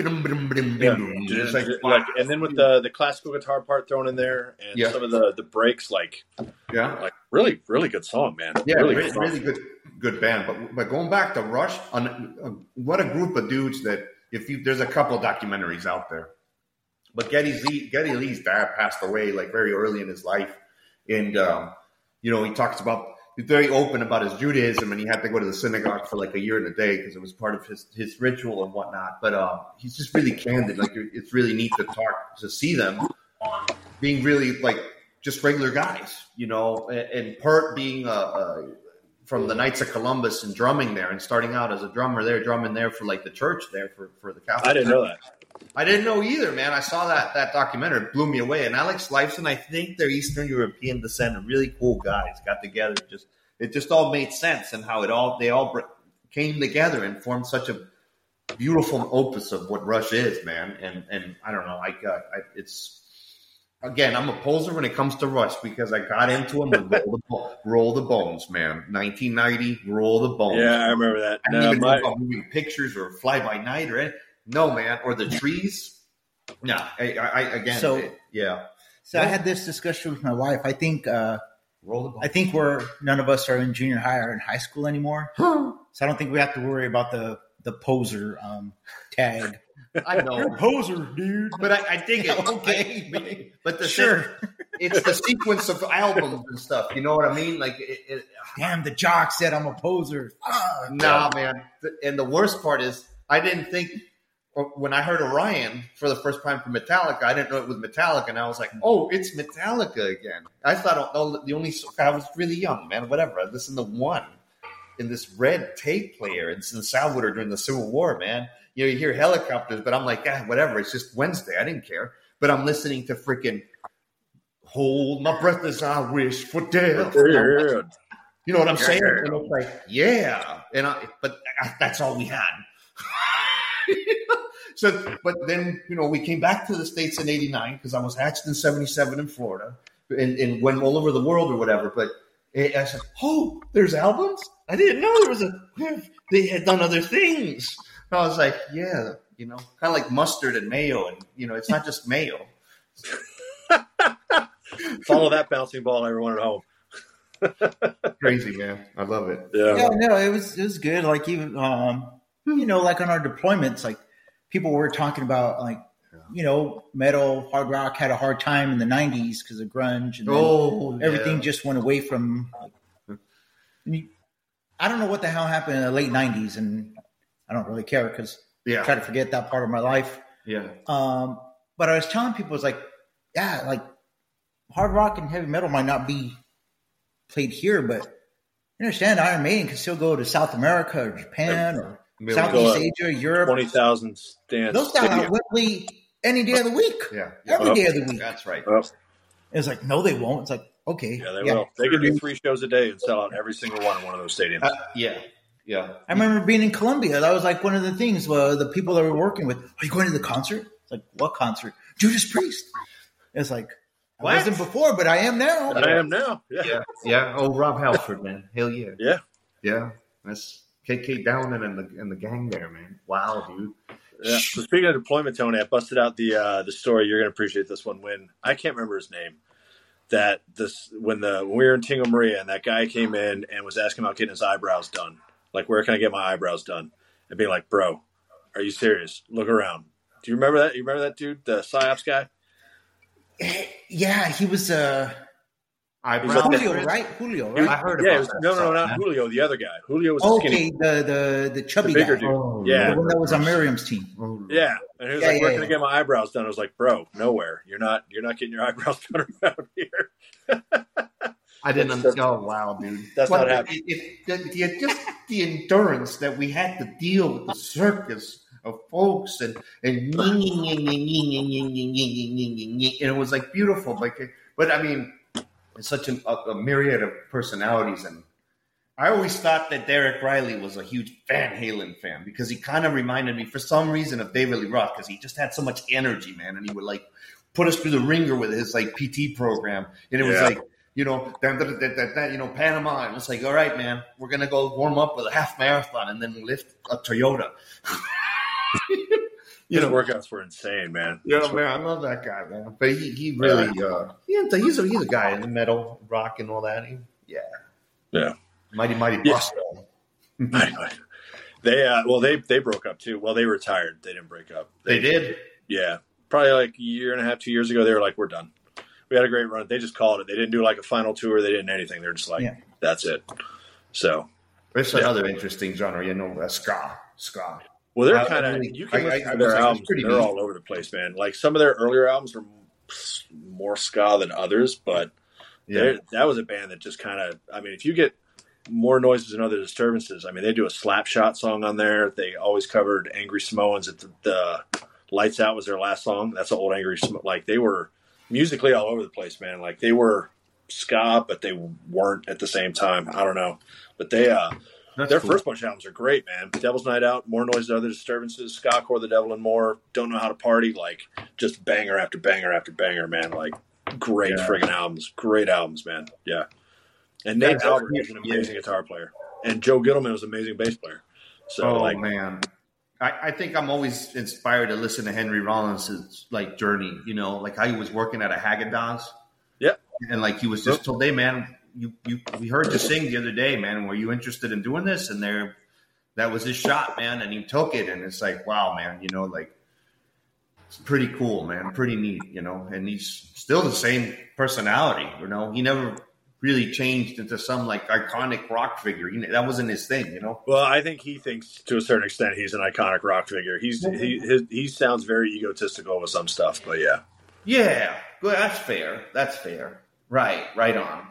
just like, like, and then with the the classical guitar part thrown in there, and yeah. some of the the breaks, like, yeah, like really, really good song, man. Yeah, really, really, good, song. really good, good band. But but going back to Rush, on uh, what a group of dudes that if you there's a couple documentaries out there, but Geddy Lee, Geddy Lee's dad passed away like very early in his life, and um, you know he talks about. he's very open about his Judaism, and he had to go to the synagogue for like a year and a day because it was part of his, his ritual and whatnot. But uh, he's just really candid. Like it's really neat to talk to see them being really like just regular guys, you know. And, and Pert being a, a from the Knights of Columbus and drumming there, and starting out as a drummer there, drumming there for like the church there for for the Catholic. I didn't know that. I didn't know either, man. I saw that that documentary. It blew me away. And Alex Lifeson, I think they're Eastern European descent and really cool guys got together. Just it just all made sense, and how it all they all came together and formed such a beautiful opus of what Rush is, man. And and I don't know, I got I, it's again, I'm a poser when it comes to Rush because I got into him with roll the, roll the Bones, man. nineteen ninety, Roll the Bones. Yeah, I remember that. I didn't No, even my, know about moving pictures or Fly By Night or anything. No, man. Or the trees. No, I, I again. So- it- yeah. So I had this discussion with my wife. I think uh, Roll the Bones. I think we're none of us are in junior high or in high school anymore. So I don't think we have to worry about the the poser um, tag. I know. Poser, dude. But I, I dig it. Okay. I- but the Sure. it's the sequence of albums and stuff. You know what I mean? Like, it, it, Damn, the jock said I'm a poser. Fuck. nah, man. And the worst part is, I didn't think when I heard Orion for the first time from Metallica, I didn't know it was Metallica, and I was like, "Oh, it's Metallica again." I thought, "Oh, the only I was really young, man. Whatever." I listened to one in this red tape player in San Salvador during the Civil War, man. You know, you hear helicopters, but I'm like, ah, whatever. It's just Wednesday. I didn't care. But I'm listening to freaking "Hold My Breath as I Wish for Death." You know what I'm saying? And it's like, yeah, and I, but I, that's all we had. So, but then, you know, we came back to the States in eighty-nine because I was hatched in seventy-seven in Florida and, and went all over the world or whatever. But I said, oh, there's albums? I didn't know there was a, they had done other things. And I was like, yeah, you know, kind of like mustard and mayo. And, you know, it's not just mayo. Follow that bouncing ball, everyone at home. Crazy, man. I love it. Yeah. Yeah, no, it was it was good. Like even um, you know, like on our deployments, like people were talking about like you know, metal, hard rock had a hard time in the nineties because of grunge, and then Oh, everything yeah. just went away from. Like, I don't know what the hell happened in the late nineties, and I don't really care because Yeah. I try to forget that part of my life. Yeah. Um, but I was telling people, it's like, yeah, like hard rock and heavy metal might not be played here, but you understand Iron Maiden can still go to South America or Japan or Million Southeast dollars. Asia, Europe. twenty thousand stands. Those guys are Wembley any day of the week. Yeah. Every Oh. day of the week. That's right. Oh, It's like, no, they won't. It's like, okay. yeah, they will. They could do three shows a day and sell out every single one in one of those stadiums. Uh, yeah. Yeah. I remember being in Colombia. That was like one of the things. Uh, the people that we were working with, are you going to the concert? It's like, what concert? Judas Priest. It's like, I What? wasn't before, but I am now. I am now. Yeah. Yeah. Yeah. Oh, Rob Halford, man. Hell yeah. Yeah. Yeah. That's K K Downing and the and the gang there, man. Wow, dude. Yeah. So speaking of deployment, Tony, I busted out the uh, the story. You're going to appreciate this one. When I can't remember his name, that this when the when we were in Tingo Maria and that guy came in and was asking about getting his eyebrows done. Like, where can I get my eyebrows done? And being like, bro, are you serious? Look around. Do you remember that? You remember that dude, the PsyOps guy? Yeah, he was uh, Eyebrow. Julio, right? Julio, right? I heard Yeah. about It was, that no, no, stuff, not man. Julio. The other guy. Julio was the skinny, Okay, the the the chubby the bigger guy, dude. Oh, yeah. the one that was on Miriam's team. Oh, Yeah, and he was Yeah, like, "Where yeah, can I yeah. get my eyebrows done?" I was like, "Bro, nowhere. You're not. You're not getting your eyebrows done around here." I didn't understand. Oh, wow, dude. That's Well, not happening. It, it, the, the, just the endurance that we had to deal with the circus of folks and and, and it was like beautiful. Like, but I mean, it's such a, a myriad of personalities, and I always thought that Derek Riley was a huge Van Halen fan because he kind of reminded me, for some reason, of David Lee Roth because he just had so much energy, man, and he would like put us through the ringer with his like P T program, and it was Yeah. like. You know, that, that, that, that, that, you know, Panama. And it's like, all right, man, we're going to go warm up with a half marathon and then lift a Toyota. you His know, workouts were insane, man. yeah, man, I love that guy, man. But he, he really, uh, yeah, he's a, he's a guy in the metal, rock and all that. He, yeah. Yeah. Mighty, mighty Yeah. Busto. They uh, well, they they broke up too. Well, they retired. They didn't break up. They did. Yeah, probably like a year and a half, two years ago. They were like, "We're done. We had a great run." They just called it. They didn't do like a final tour. They didn't anything. They're just like, Yeah. That's it. So it's yeah. another interesting genre, you know, uh, ska, ska. Well, they're Uh, kind of really, you can I- listen I- I to was their like, albums. it's pretty They're neat. all over the place, man. Like some of their earlier albums were more ska than others, but Yeah, that was a band that just kind of. I mean, if you get More Noises and Other Disturbances, I mean, they do a Slapshot song on there. They always covered Angry Samoans. At the, the Lights Out was their last song. That's an old Angry Samo- Like they were musically all over the place, man. Like they were ska, but they weren't at the same time. I don't know, but they uh. That's Their cool. first bunch of albums are great, man. Devil's Night Out, More Noise and Other Disturbances, Ska Core, The Devil and More, Don't Know How to Party, like just banger after banger after banger, man. Like great Yeah. friggin' albums. Great albums, man. Yeah. And Nate That's- Albert is an amazing yeah. guitar player. And Joe Gittleman was an amazing bass player. So oh like man, I, I think I'm always inspired to listen to Henry Rollins' like journey. You know, like how he was working at a Haagen-Dazs. Yeah. And like he was just told, "Hey man, you you we heard you sing the other day, man. Were you interested in doing this?" And there, that was his shot, man. And he took it, and it's like, wow, man. You know, like it's pretty cool, man. Pretty neat, you know. And he's still the same personality. You know, he never really changed into some like iconic rock figure. He, that wasn't his thing, you know. Well, I think he thinks to a certain extent he's an iconic rock figure. He's he his, he sounds very egotistical with some stuff, but yeah. Yeah, good. That's fair. That's fair. Right, right on.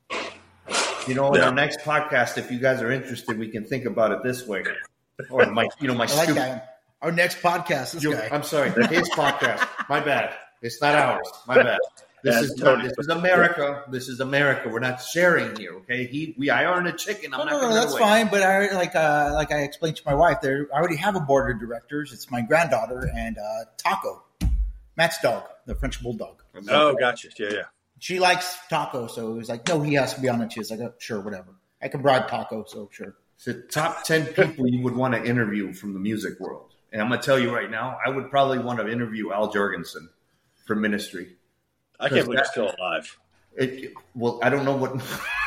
You know, in Yeah. our next podcast, if you guys are interested, we can think about it this way. Or my, you know, my I like stupid. that. Our next podcast, this you- guy. I'm sorry, his podcast. My bad. It's not ours. My bad. This Yeah, is Tony. not, this is America. This is America. We're not sharing here. Okay, he we I earn a chicken. I'm No, not no, no, giving it that's away. fine. But I like uh, like I explained to my wife, there I already have a board of directors. It's my granddaughter and uh, Taco, Matt's dog, the French bulldog. Oh, gotcha. Yeah, yeah. She likes Taco, so it was like, no, he has to be on it. She's like, oh, sure, whatever. I can bribe Taco, so sure. It's the top ten people you would want to interview from the music world. And I'm going to tell you right now, I would probably want to interview Al Jorgensen for Ministry. I can't believe he's still alive. It, well, I don't know what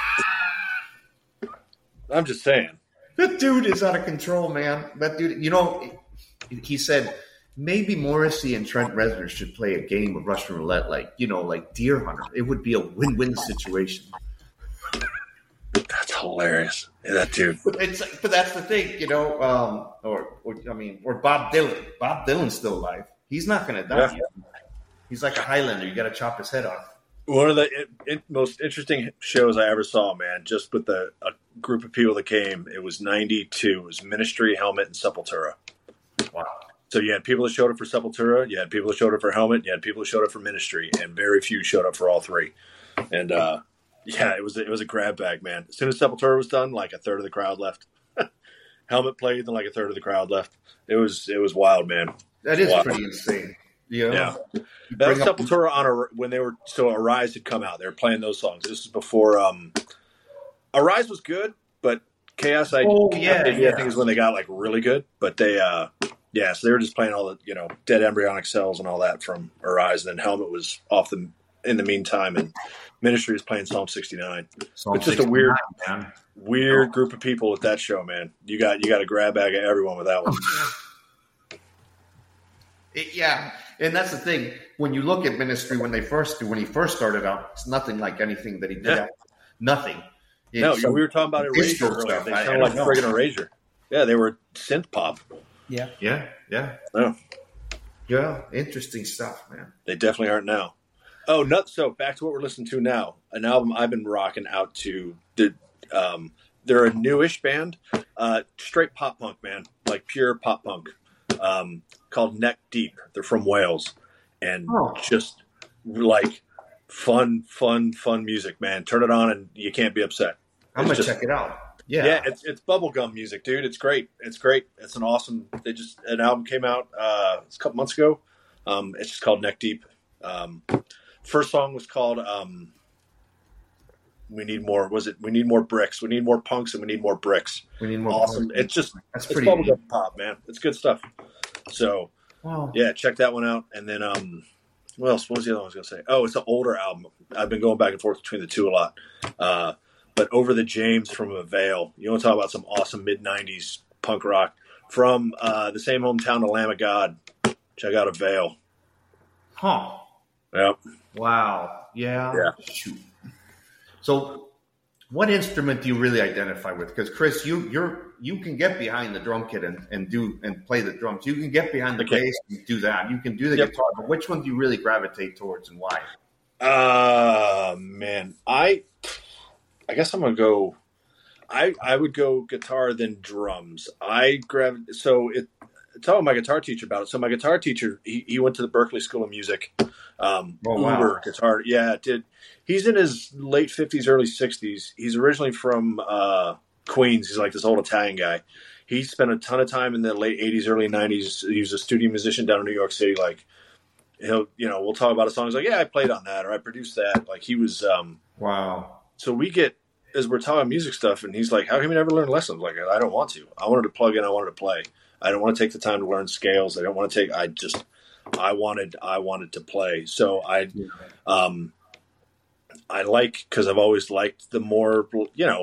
I'm just saying. that dude is out of control, man. That dude, you know, he said maybe Morrissey and Trent Reznor should play a game of Russian roulette, like you know, like Deer Hunter. It would be a win-win situation. That's hilarious. Yeah, that dude. But it's like, but that's the thing, you know. Um, or, or I mean, or Bob Dylan. Bob Dylan's still alive. He's not going to die. Yeah. Yet. He's like a Highlander. You got to chop his head off. One of the it, it, most interesting shows I ever saw, man, just with the a group of people that came. It was ninety-two. It was Ministry, Helmet, and Sepultura. Wow. So you had people that showed up for Sepultura, you had people that showed up for Helmet, you had people that showed up for Ministry, and very few showed up for all three. And uh, yeah, it was it was a grab bag, man. As soon as Sepultura was done, like a third of the crowd left. Helmet played, then like a third of the crowd left. It was it was wild, man. That is Wow. pretty insane. You know? Yeah. You That was bring up- Sepultura on a, when they were so Arise had come out. They were playing those songs. This was before um, Arise was good, but Chaos I, Oh, yeah, I yeah. think is when they got like really good. But they uh, yeah, so they were just playing all the you know Dead Embryonic Cells and all that from Arise, and then Helmet was off the in the meantime, and Ministry was playing Psalm sixty-nine. Psalm It's just a weird, sixty-nine, man. weird group of people at that show, man. You got you got a grab bag of everyone with that one. It- yeah, and that's the thing. When you look at Ministry, when they first when he first started out, it's nothing like anything that he did. Yeah. after. Nothing. No, It's- we were talking about disco Erasure earlier. stuff. They I- I sounded like don't know. friggin' Erasure. Yeah, they were synth pop. Yeah. Yeah, yeah, Yeah. yeah. Interesting stuff, man. They definitely aren't now. Oh, no, so back to what we're listening to now. An album I've been rocking out to. The, um, they're a newish band, uh, straight pop punk, man, like pure pop punk, um, called Neck Deep. They're from Wales, and Oh. just like fun, fun, fun music, man. Turn it on, and you can't be upset. I'm It's gonna just- check it out. Yeah, Yeah, it's it's bubblegum music, dude. It's great. It's great. It's an awesome. They just an album came out uh, a couple months ago. Um, it's just called Neck Deep. Um, first song was called um, "We Need More." Was it? We need more bricks. We need more punks, and we need more bricks. we need more. Awesome. It's just That's it's pretty. bubblegum pop, man. It's good stuff. So Wow. yeah, check that one out. And then um, what else? What was the other one I was gonna say? Oh, it's an older album. I've been going back and forth between the two a lot. Uh, but Over the James from Avail. You want to talk about some awesome mid nineties punk rock from uh, the same hometown of Lamb of God. Check out Avail. Huh. Yep. Wow. Yeah. Yeah. Shoot. So what instrument do you really identify with? Because Chris, you you're you can get behind the drum kit and, and do and play the drums. You can get behind the okay. bass and do that. You can do the yep. guitar, but which one do you really gravitate towards and why? Uh man, I I guess I'm gonna go. I I would go guitar then drums. I grav so it. Telling my guitar teacher about it. So my guitar teacher, he, he went to the Berklee School of Music. Um, oh, wow. Uber guitar, yeah, did. He's in his late fifties, early sixties. He's originally from uh, Queens. He's like this old Italian guy. He spent a ton of time in the late eighties, early nineties. He was a studio musician down in New York City. Like he'll, you know, we'll talk about a song. He's like, yeah, I played on that or I produced that. Like he was. Um, wow. So we get as we're talking music stuff, and he's like, how come you never learn lessons? Like I don't want to. I wanted to plug in. I wanted to play. I don't want to take the time to learn scales. I don't want to take. I just, I wanted, I wanted to play. So I, um, I like because I've always liked the more, you know,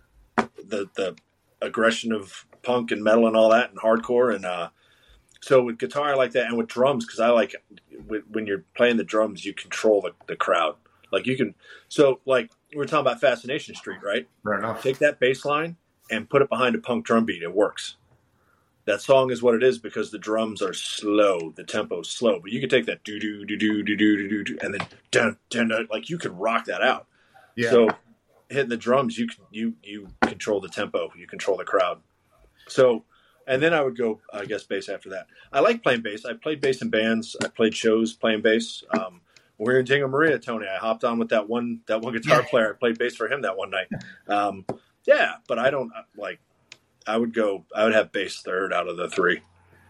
the the aggression of punk and metal and all that and hardcore and uh, so with guitar I like that and with drums because I like when you're playing the drums you control the, the crowd. Like you can. So like we were talking about Fascination Street, right? Fair enough. Take that bass line and put it behind a punk drum beat. It works. That song is what it is because the drums are slow, the tempo is slow. But you can take that do do do do do do do do and then dun, dun, dun, like you could rock that out. Yeah. So hitting the drums, you can you you control the tempo, you control the crowd. So and then I would go, I guess, bass after that. I like playing bass. I played bass in bands. I played shows playing bass. Um, when we were in Tingo Maria, Tony, I hopped on with that one that one guitar yeah. player. I played bass for him that one night. Um, yeah, but I don't like. I would go. I would have bass third out of the three.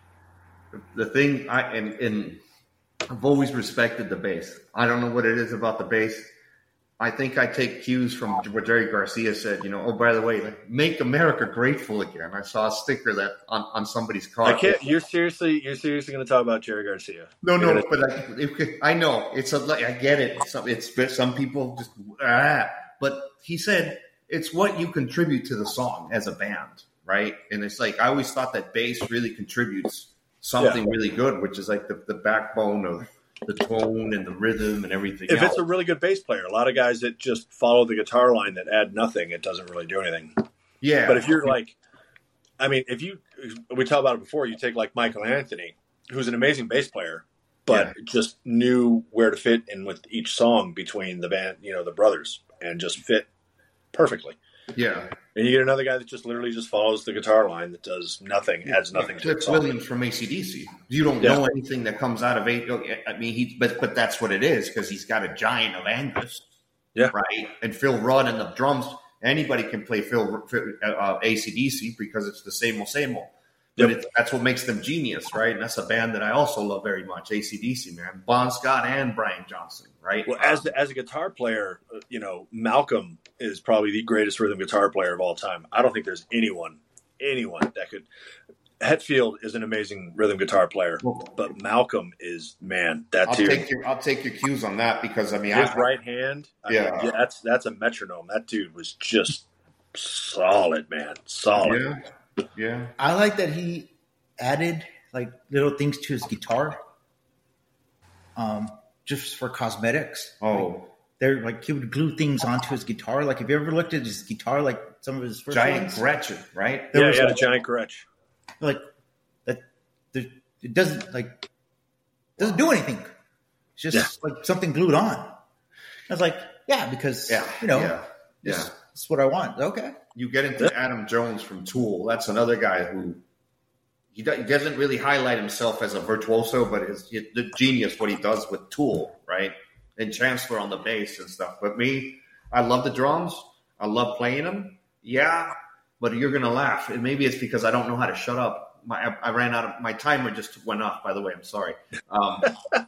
The thing I and, and I've always respected the bass. I don't know what it is about the bass. I think I take cues from what Jerry Garcia said. You know, oh by the way, like, make America grateful again. I saw a sticker that on, on somebody's car. I can't. You're seriously. You're seriously going to talk about Jerry Garcia? No, you're no. Gonna, but I, it, I know it's a. I get it. Some it's some people just. Ah, but he said it's what you contribute to the song as a band. Right. And it's like I always thought that bass really contributes something yeah. really good, which is like the, the backbone of the tone and the rhythm and everything. If else. It's a really good bass player, a lot of guys that just follow the guitar line that add nothing, it doesn't really do anything. Yeah. But if you're like, I mean, if you, we talked about it before, you take like Michael Anthony, who's an amazing bass player, but yeah. just knew where to fit in with each song between the band, you know, the brothers and just fit perfectly. Yeah. And you get another guy that just literally just follows the guitar line that does nothing, adds nothing yeah, to Cliff it. Williams from A C D C. You don't yeah. know anything that comes out of A. I mean, he, but but that's what it is because he's got a giant of Angus, yeah, right. And Phil Rudd and the drums. Anybody can play Phil uh, A C D C because it's the same old, same old. But yep. it, that's what makes them genius, right? And that's a band that I also love very much, A C D C, man. Bon Scott and Brian Johnson, right? Well, as as a guitar player, you know, Malcolm is probably the greatest rhythm guitar player of all time. I don't think there's anyone, anyone that could. Hetfield is an amazing rhythm guitar player, but Malcolm is, man, that I'll dude. Take your, I'll take your cues on that because, I mean, his I, right hand, I yeah. mean, yeah, that's that's a metronome. That dude was just solid, man, solid. Yeah. Yeah, I like that he added like little things to his guitar, um, just for cosmetics. Oh, like, they're like he would glue things onto his guitar. Like, have you ever looked at his guitar? Like some of his first giant ones? Gretsch, right? There yeah, was yeah, like, a giant Gretsch. Like that, it doesn't like doesn't do anything. It's just yeah. like something glued on. I was like, yeah, because yeah, you know, yeah, yeah. This, That's what I want. Okay. You get into Adam Jones from Tool. That's another guy who he doesn't really highlight himself as a virtuoso, but is the genius what he does with Tool, right? And Chancellor on the bass and stuff. But me, I love the drums. I love playing them. Yeah, but you're gonna laugh. And maybe it's because I don't know how to shut up. My I, I ran out of my timer just went off. By the way, I'm sorry. Um,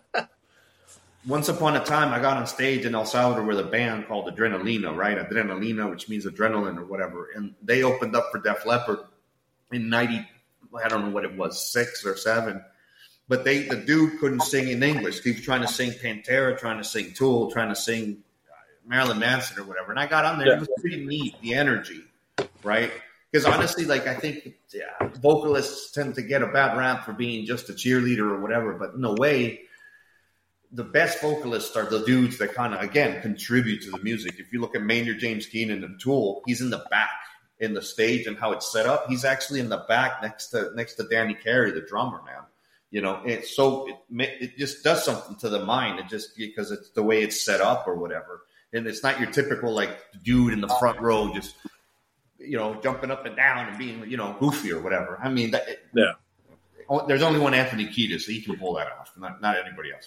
Once upon a time, I got on stage in El Salvador with a band called Adrenalina, right? Adrenalina, which means adrenaline or whatever. And they opened up for Def Leppard in ninety, I don't know what it was, six or seven. But they, the dude couldn't sing in English. He was trying to sing Pantera, trying to sing Tool, trying to sing Marilyn Manson or whatever. And I got on there. Yeah. It was pretty neat, the energy, right? Because honestly, like I think yeah, vocalists tend to get a bad rap for being just a cheerleader or whatever. But no way. the best vocalists are the dudes that kind of, again, contribute to the music. If you look at Maynard James Keenan and Tool, he's in the back in the stage and how it's set up. He's actually in the back next to next to Danny Carey, the drummer, man. You know, it's so it it just does something to the mind. It just because it's the way it's set up or whatever, and it's not your typical like dude in the front row just you know jumping up and down and being you know goofy or whatever. I mean, that, yeah. There's only one Anthony Kiedis, so he can pull that off, not not anybody else.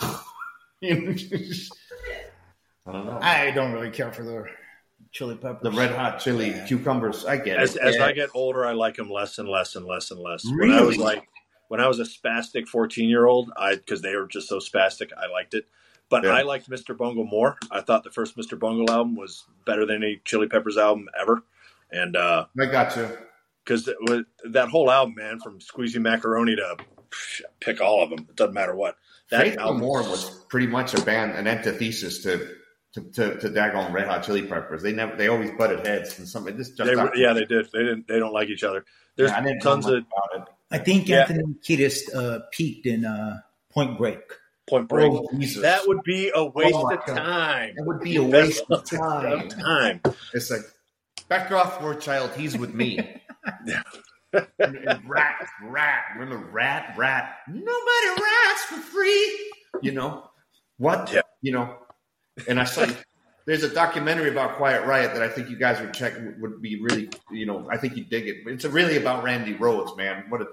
I don't know. I don't really care for the chili peppers. The red hot chili yeah. cucumbers. I get as, it. As yeah. I get older, I like them less and less and less and less. Really? When I was like, when I was a spastic fourteen year old, I because they were just so spastic, I liked it. But yeah. I liked Mister Bungle more. I thought the first Mister Bungle album was better than any Chili Peppers album ever. And uh, I got you. Because that whole album, man, from Squeezy Macaroni to pick all of them, it doesn't matter what. That Faith album No More was pretty much a band, an antithesis to to, to, to daggone Red Hot Chili Peppers. They never, they always butted heads, and something just they were, yeah, they did. They didn't. They don't like each other. There's yeah, I didn't tons know of. About it. I think yeah. Anthony Kiedis uh, peaked in uh, Point Break. Point Break. Oh, that would be a waste oh, of time. That would be a waste of time. time. It's like back off, poor child. He's with me. Yeah. and, and rat, rat. Remember, rat, rat. Nobody rats for free. You know what? Yeah. You know. And I saw there's a documentary about Quiet Riot that I think you guys would check. Would be really, you know, I think you dig it. It's really about Randy Rhoads, man. What a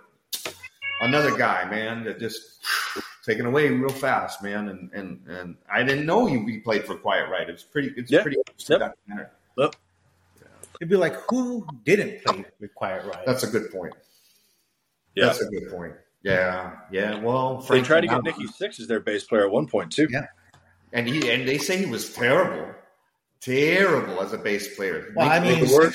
another guy, man, that just taken away real fast, man. And and and I didn't know he, he played for Quiet Riot. It's pretty. It's yep. pretty interesting yep. documentary. Yep. It'd be like, who didn't play with Quiet Riot? That's a good point. Yeah. That's a good point. Yeah, yeah. Well, Frank they tried to get Nikki Sixx as their bass player at one point too. Yeah, and he and they say he was terrible, terrible as a bass player. Well, Nick, I mean, works,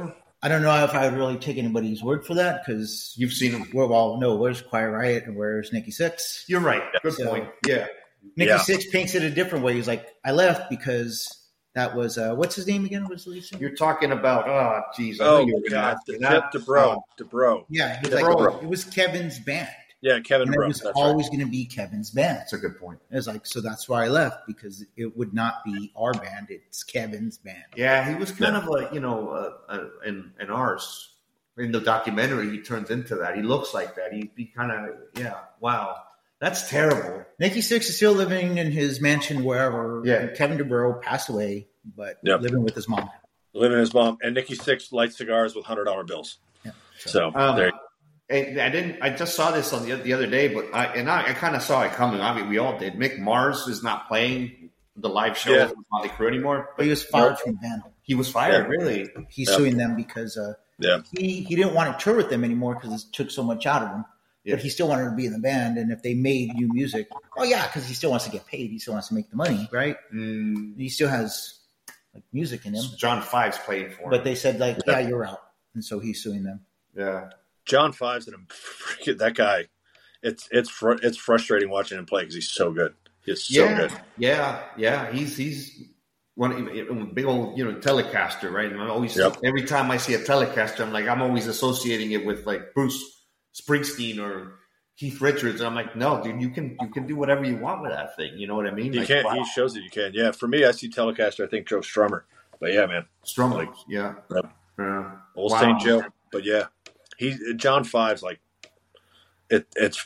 I don't know if I would really take anybody's word for that because you've seen him. Well, well, no. Where's Quiet Riot and where's Nikki Sixx? You're right. Good so, point. Yeah, Nikki yeah. Sixx paints it a different way. He's like, I left because. That was uh, what's his name again? Was the You're talking about? Oh, geez. I oh, God, the Tip DeBro. DeBro. Yeah, he was DeBro. like, it was Kevin's band. Yeah, Kevin and DeBro. It was that's always right. going to be Kevin's band. That's a good point. It was like, so that's why I left because it would not be our band; it's Kevin's band. Yeah, he was kind yeah. of like you know, uh, uh, in in ours in the documentary, he turns into that. He looks like that. He he kind of yeah. Wow. That's terrible. Nikki Sixx is still living in his mansion wherever. Yeah. Kevin DeBro passed away, but yep. living with his mom. Living with his mom. And Nikki Sixx lights cigars with one hundred dollar bills. Yeah. So, so um, there and I didn't. I just saw this on the the other day, but I and I, I kind of saw it coming. I mean, we all did. Mick Mars is not playing the live show yeah. with Motley Crue anymore. But he was fired from the band. He was fired, yeah. really. He's yeah. suing them because uh, yeah. he he didn't want to tour with them anymore because it took so much out of him. Yeah. But he still wanted to be in the band, and if they made new music, oh yeah, because he still wants to get paid. He still wants to make the money, right? Mm. He still has like music in him. John Five's playing for him. But they said like, yeah, you're out, and so he's suing them. Yeah, John Five's an freaking that guy. It's it's fr- it's frustrating watching him play because he's so good. He's so yeah, good. Yeah, yeah. He's he's one big old you know Telecaster, right? And I'm always yep. every time I see a Telecaster, I'm like I'm always associating it with like Bruce Springsteen or Keith Richards. And I'm like, no, dude, you can you can do whatever you want with that thing. You know what I mean? You like, can. wow. He shows that you can. Yeah. For me, I see Telecaster. I think Joe Strummer. But yeah, man, Strummer. Like, yeah, yep. yeah. Old Wow. Saint Joe. But yeah, he John Five's like it. It's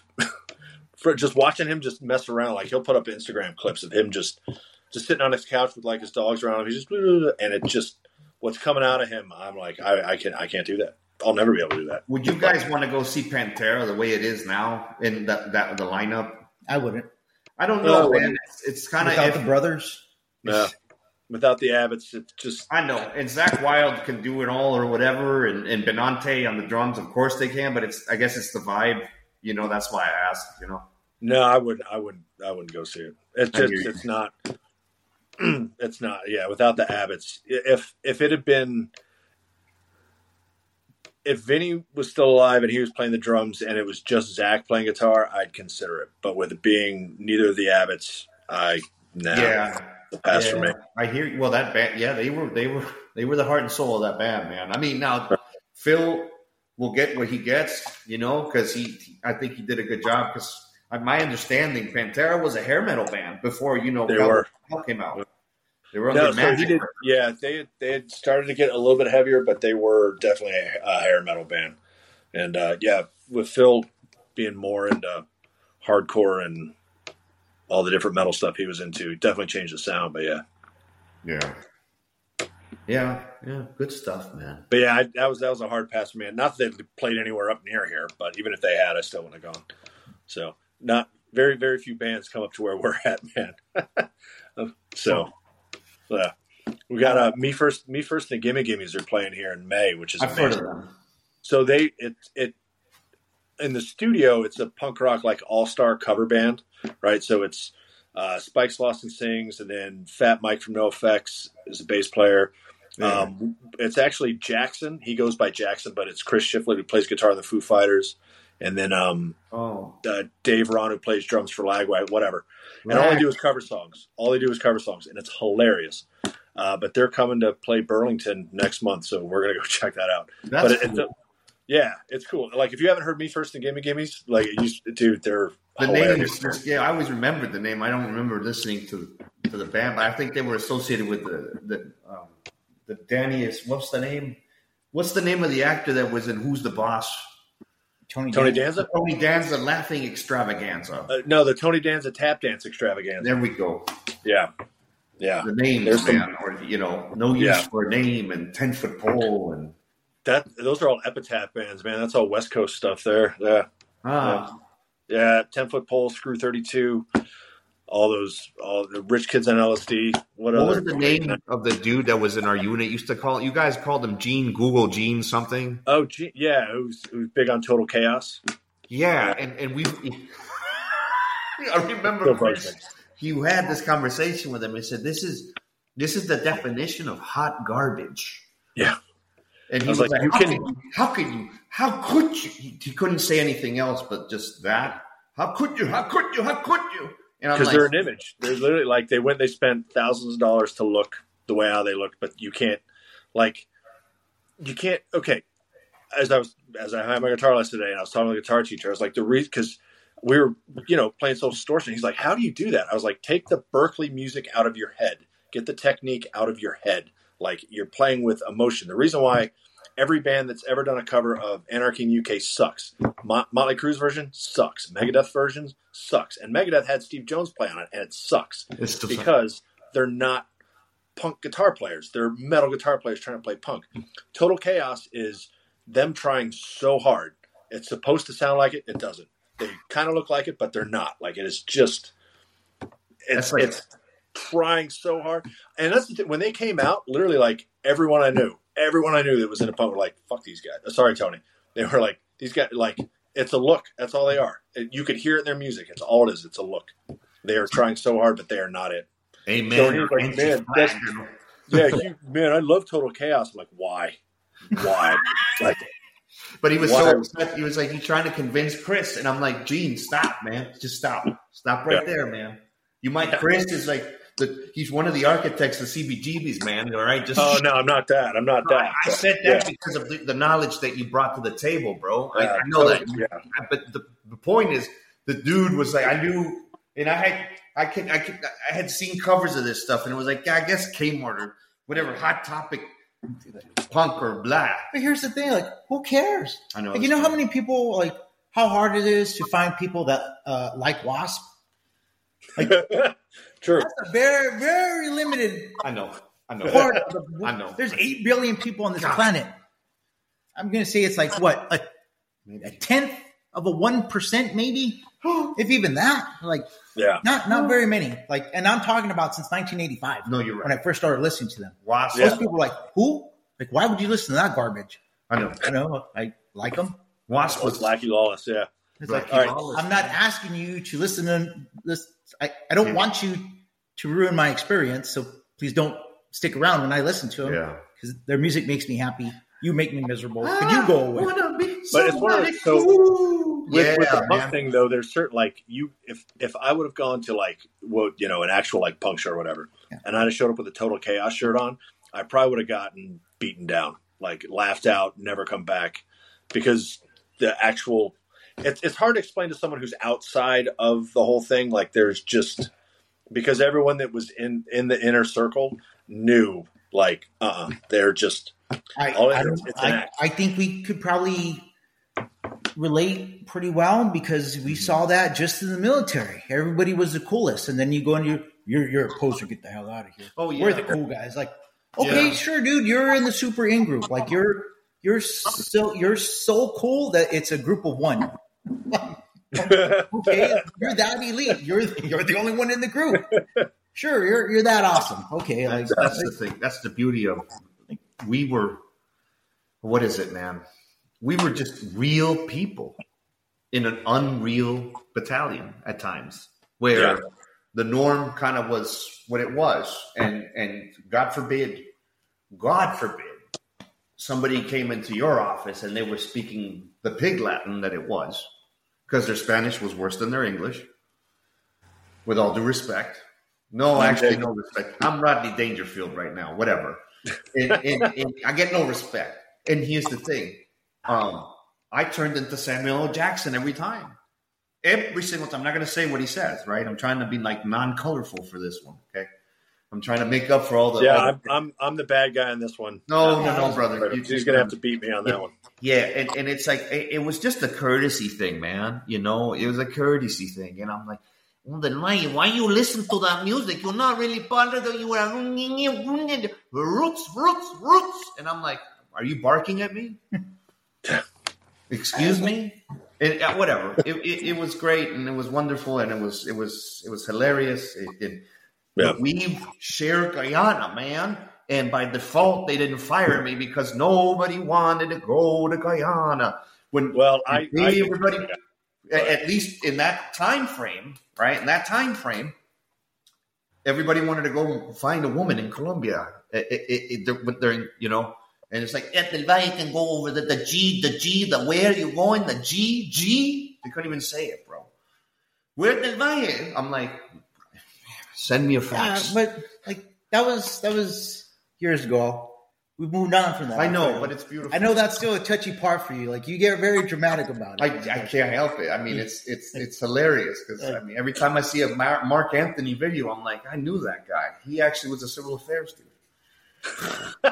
for just watching him just mess around. Like he'll put up Instagram clips of him just just sitting on his couch with like his dogs around him. He's just and it just what's coming out of him. I'm like, I, I can I can't do that. I'll never be able to do that. Would you guys want to go see Pantera the way it is now in that that the lineup? I wouldn't. I don't know, No, man. It's, it's kind Without of the brothers. Yeah. Without the Abbotts, it's just I know, and Zach Wilde can do it all or whatever, and, and Benante on the drums, of course they can. But it's I guess it's the vibe, you know. That's why I asked, you know. no. I wouldn't. I wouldn't. I wouldn't go see it. It's I just. hear you. It's not. It's not. Yeah. Without the Abbotts, if if it had been. If Vinny was still alive and he was playing the drums and it was just Zach playing guitar, I'd consider it. But with it being neither of the Abbotts, I nah, Yeah, pass yeah. for me. I hear you. Well, that band, yeah, they were they were they were the heart and soul of that band, man. I mean, now Phil will get what he gets, you know, because he, he I think he did a good job. Because my understanding, Pantera was a hair metal band before, you know, they were. came out. They were no, under so he Magic. did, yeah, they they had started to get a little bit heavier, but they were definitely a, a hair metal band. And uh, yeah, with Phil being more into hardcore and all the different metal stuff he was into, definitely changed the sound. But yeah, yeah, yeah, yeah, good stuff, man. But yeah, I, that was that was a hard pass for me. Not that they played anywhere up near here, but even if they had, I still wouldn't have gone. So not very very few bands come up to where we're at, man. so. Yeah, we got uh, me first. Me first. And the Gimme Gimmes are playing here in May, which is I've amazing. heard of them. So they it it in the studio. It's a punk rock like all star cover band, right? So it's uh, Spike Slauson sings, and then Fat Mike from NoFX is a bass player. Yeah. Um, it's actually Jackson. He goes by Jackson, but it's Chris Shiflett who plays guitar in the Foo Fighters, and then um, oh. uh, Dave Ron who plays drums for Lagway, whatever. And all they do is cover songs. All they do is cover songs, and it's hilarious. Uh, but they're coming to play Burlington next month, so we're gonna go check that out. That's but it, cool. it's a, yeah, it's cool. Like if you haven't heard Me First and Gimme Gimmes, like you, dude, they're the hilarious. name. Is, yeah, I always remembered the name. I don't remember listening to to the band, but I think they were associated with the the um, the Danny is what's the name? What's the name of the actor that was in Who's the Boss? Tony, Tony Danza? Tony Danza Laughing Extravaganza. Uh, no, the Tony Danza Tap Dance Extravaganza. There we go. Yeah. Yeah. The names, There's man, some, or, you know, no use yeah. for a name and ten-foot pole. and that. Those are all Epitaph bands, man. That's all West Coast stuff there. Yeah. Ah. Yeah. yeah. ten-foot pole, Screw thirty-two, all those, all the Rich Kids on L S D. What, what other, was the name of the dude that was in our unit? Used to call you guys called him Gene Google Gene something. Oh, Gene, yeah, it was, it was big on Total Chaos. Yeah, and and we. I remember Chris, you had this conversation with him. He said, "This is this is the definition of hot garbage." Yeah, and he was, was like, like how, can, can, "How could you? How could you?" He, he couldn't say anything else but just that. How could you? How could you? How could you? Because like, they're an image. They're literally like they went. They spent thousands of dollars to look the way how they looked, but you can't, like, you can't. Okay, as I was as I had my guitar lesson today, and I was talking to the guitar teacher, I was like, the reason because we were, you know, playing Social Distortion. He's like, how do you do that? I was like, take the Berkeley music out of your head. Get the technique out of your head. Like you're playing with emotion. The reason why every band that's ever done a cover of Anarchy in U K sucks. Mot- Motley Crue's version sucks. Megadeth version sucks. And Megadeth had Steve Jones play on it, and it sucks because sucks. They're not punk guitar players. They're metal guitar players trying to play punk. Total Chaos is them trying so hard. It's supposed to sound like it. It doesn't. They kind of look like it, but they're not. Like it is just it's like, it's trying so hard. And that's the thing. When they came out, literally like everyone I knew, everyone I knew that was in a punk were like, fuck these guys. Sorry, Tony. They were like, these guys, like, it's a look. That's all they are. You could hear it in their music. It's all it is. It's a look. They are trying so hard, but they are not it. Amen. So he was like, man, that's, yeah, you, man, I love Total Chaos. I'm like, why? Why? Like, but he was why? so upset. He was like, he's trying to convince Chris. And I'm like, Gene, stop, man. Just stop. Stop right yeah. there, man. You might, Chris is like, The, he's one of the architects of C B G B's, man. All right, just oh no, I'm not that. I'm not that. I said that yeah. because of the, the knowledge that you brought to the table, bro. I, yeah, I know that. Yeah. But the, the point is, the dude was like, I knew, and I had, I could, I could, I had seen covers of this stuff, and it was like, yeah, I guess Kmart or whatever, Hot Topic, punk or blah. But here's the thing, like, who cares? I know. Like, you know how many people, like, how hard it is to find people that uh, like Wasp. Like, true. That's a very, very limited. I know. I know. Part of the, I know. There's eight billion people on this God. planet. I'm gonna say it's like what a, a tenth of a one percent, maybe, if even that. Like, yeah, not not very many. Like, and I'm talking about since nineteen eighty-five. No, you're right. When I first started listening to them, Wasp. Most yeah. people were like, who? Like, why would you listen to that garbage? I know. I know. I like them. Wasp was Blackie Lawless. Yeah. It's like, all right, I'm not asking you to listen to this. I, I don't yeah. want you to ruin my experience, so please don't stick around when I listen to them. Yeah, because their music makes me happy. You make me miserable. Could you go away? But it's one of those, so with, yeah, with the punk thing though, there's certain like you if if I would have gone to like what you know an actual like punk show or whatever, yeah. and I'd have showed up with a Total Chaos shirt on, I probably would have gotten beaten down, like laughed out, never come back, because the actual it's it's hard to explain to someone who's outside of the whole thing. Like there's just because everyone that was in in the inner circle knew like uh uh-uh, they're just I all, I, it's, it's I, I think we could probably relate pretty well because we saw that just in the military. Everybody was the coolest, and then you go and you you're you're a poser. Get the hell out of here. Oh yeah, we're the cool guys. Like okay, Yeah. sure, dude. You're in the super in group. Like you're you're so you're so cool that it's a group of one. Okay, you're that elite. You're you're the only one in the group. Sure, you're you're that awesome. Okay, like That's, that's the thing. That's the beauty of like, we were. What is it, man? We were just real people in an unreal battalion at times, where Yeah. the norm kind of was what it was, and and God forbid, God forbid, somebody came into your office and they were speaking the pig Latin that it was, because their Spanish was worse than their English. With all due respect, no, actually, no respect. I'm Rodney Dangerfield right now. Whatever, and, and, and I get no respect. And here's the thing. Um, I turned into Samuel L. Jackson every time. Every single time. I'm not going to say what he says, right? I'm trying to be like non-colorful for this one, okay? I'm trying to make up for all the... Yeah, all the, I'm, I'm I'm the bad guy in this one. No, no, no, brother. You, He's going to have to beat me on that one. Yeah, and, and it's like, it, it was just a courtesy thing, man. You know, it was a courtesy thing. And I'm like, well, then why, why you listen to that music? You're not really part of the... You are roots, roots, roots. And I'm like, are you barking at me? Excuse me? And, uh, whatever. It, it, it was great, and it was wonderful, and it was it was it was hilarious. It, it, Yeah. We share Guyana, man, and by default, they didn't fire me because nobody wanted to go to Guyana. When Well, I, I everybody, at least in that time frame, right? In that time frame, everybody wanted to go find a woman in Colombia. It, it, it, they're, you know. And it's like, at the Valle can go over the, the G, the G, the where you going, the G, G. They couldn't even say it, bro. Where del Valle? I'm like, send me a yeah, fax. but like that was that was years ago. We moved on from that. I know, but it's beautiful. I know that's still a touchy part for you. Like you get very dramatic about it. I, I can't help it. I mean, it's it's it's hilarious because I mean, every time I see a Mar- Mark Anthony video, I'm like, I knew that guy. He actually was a civil affairs dude.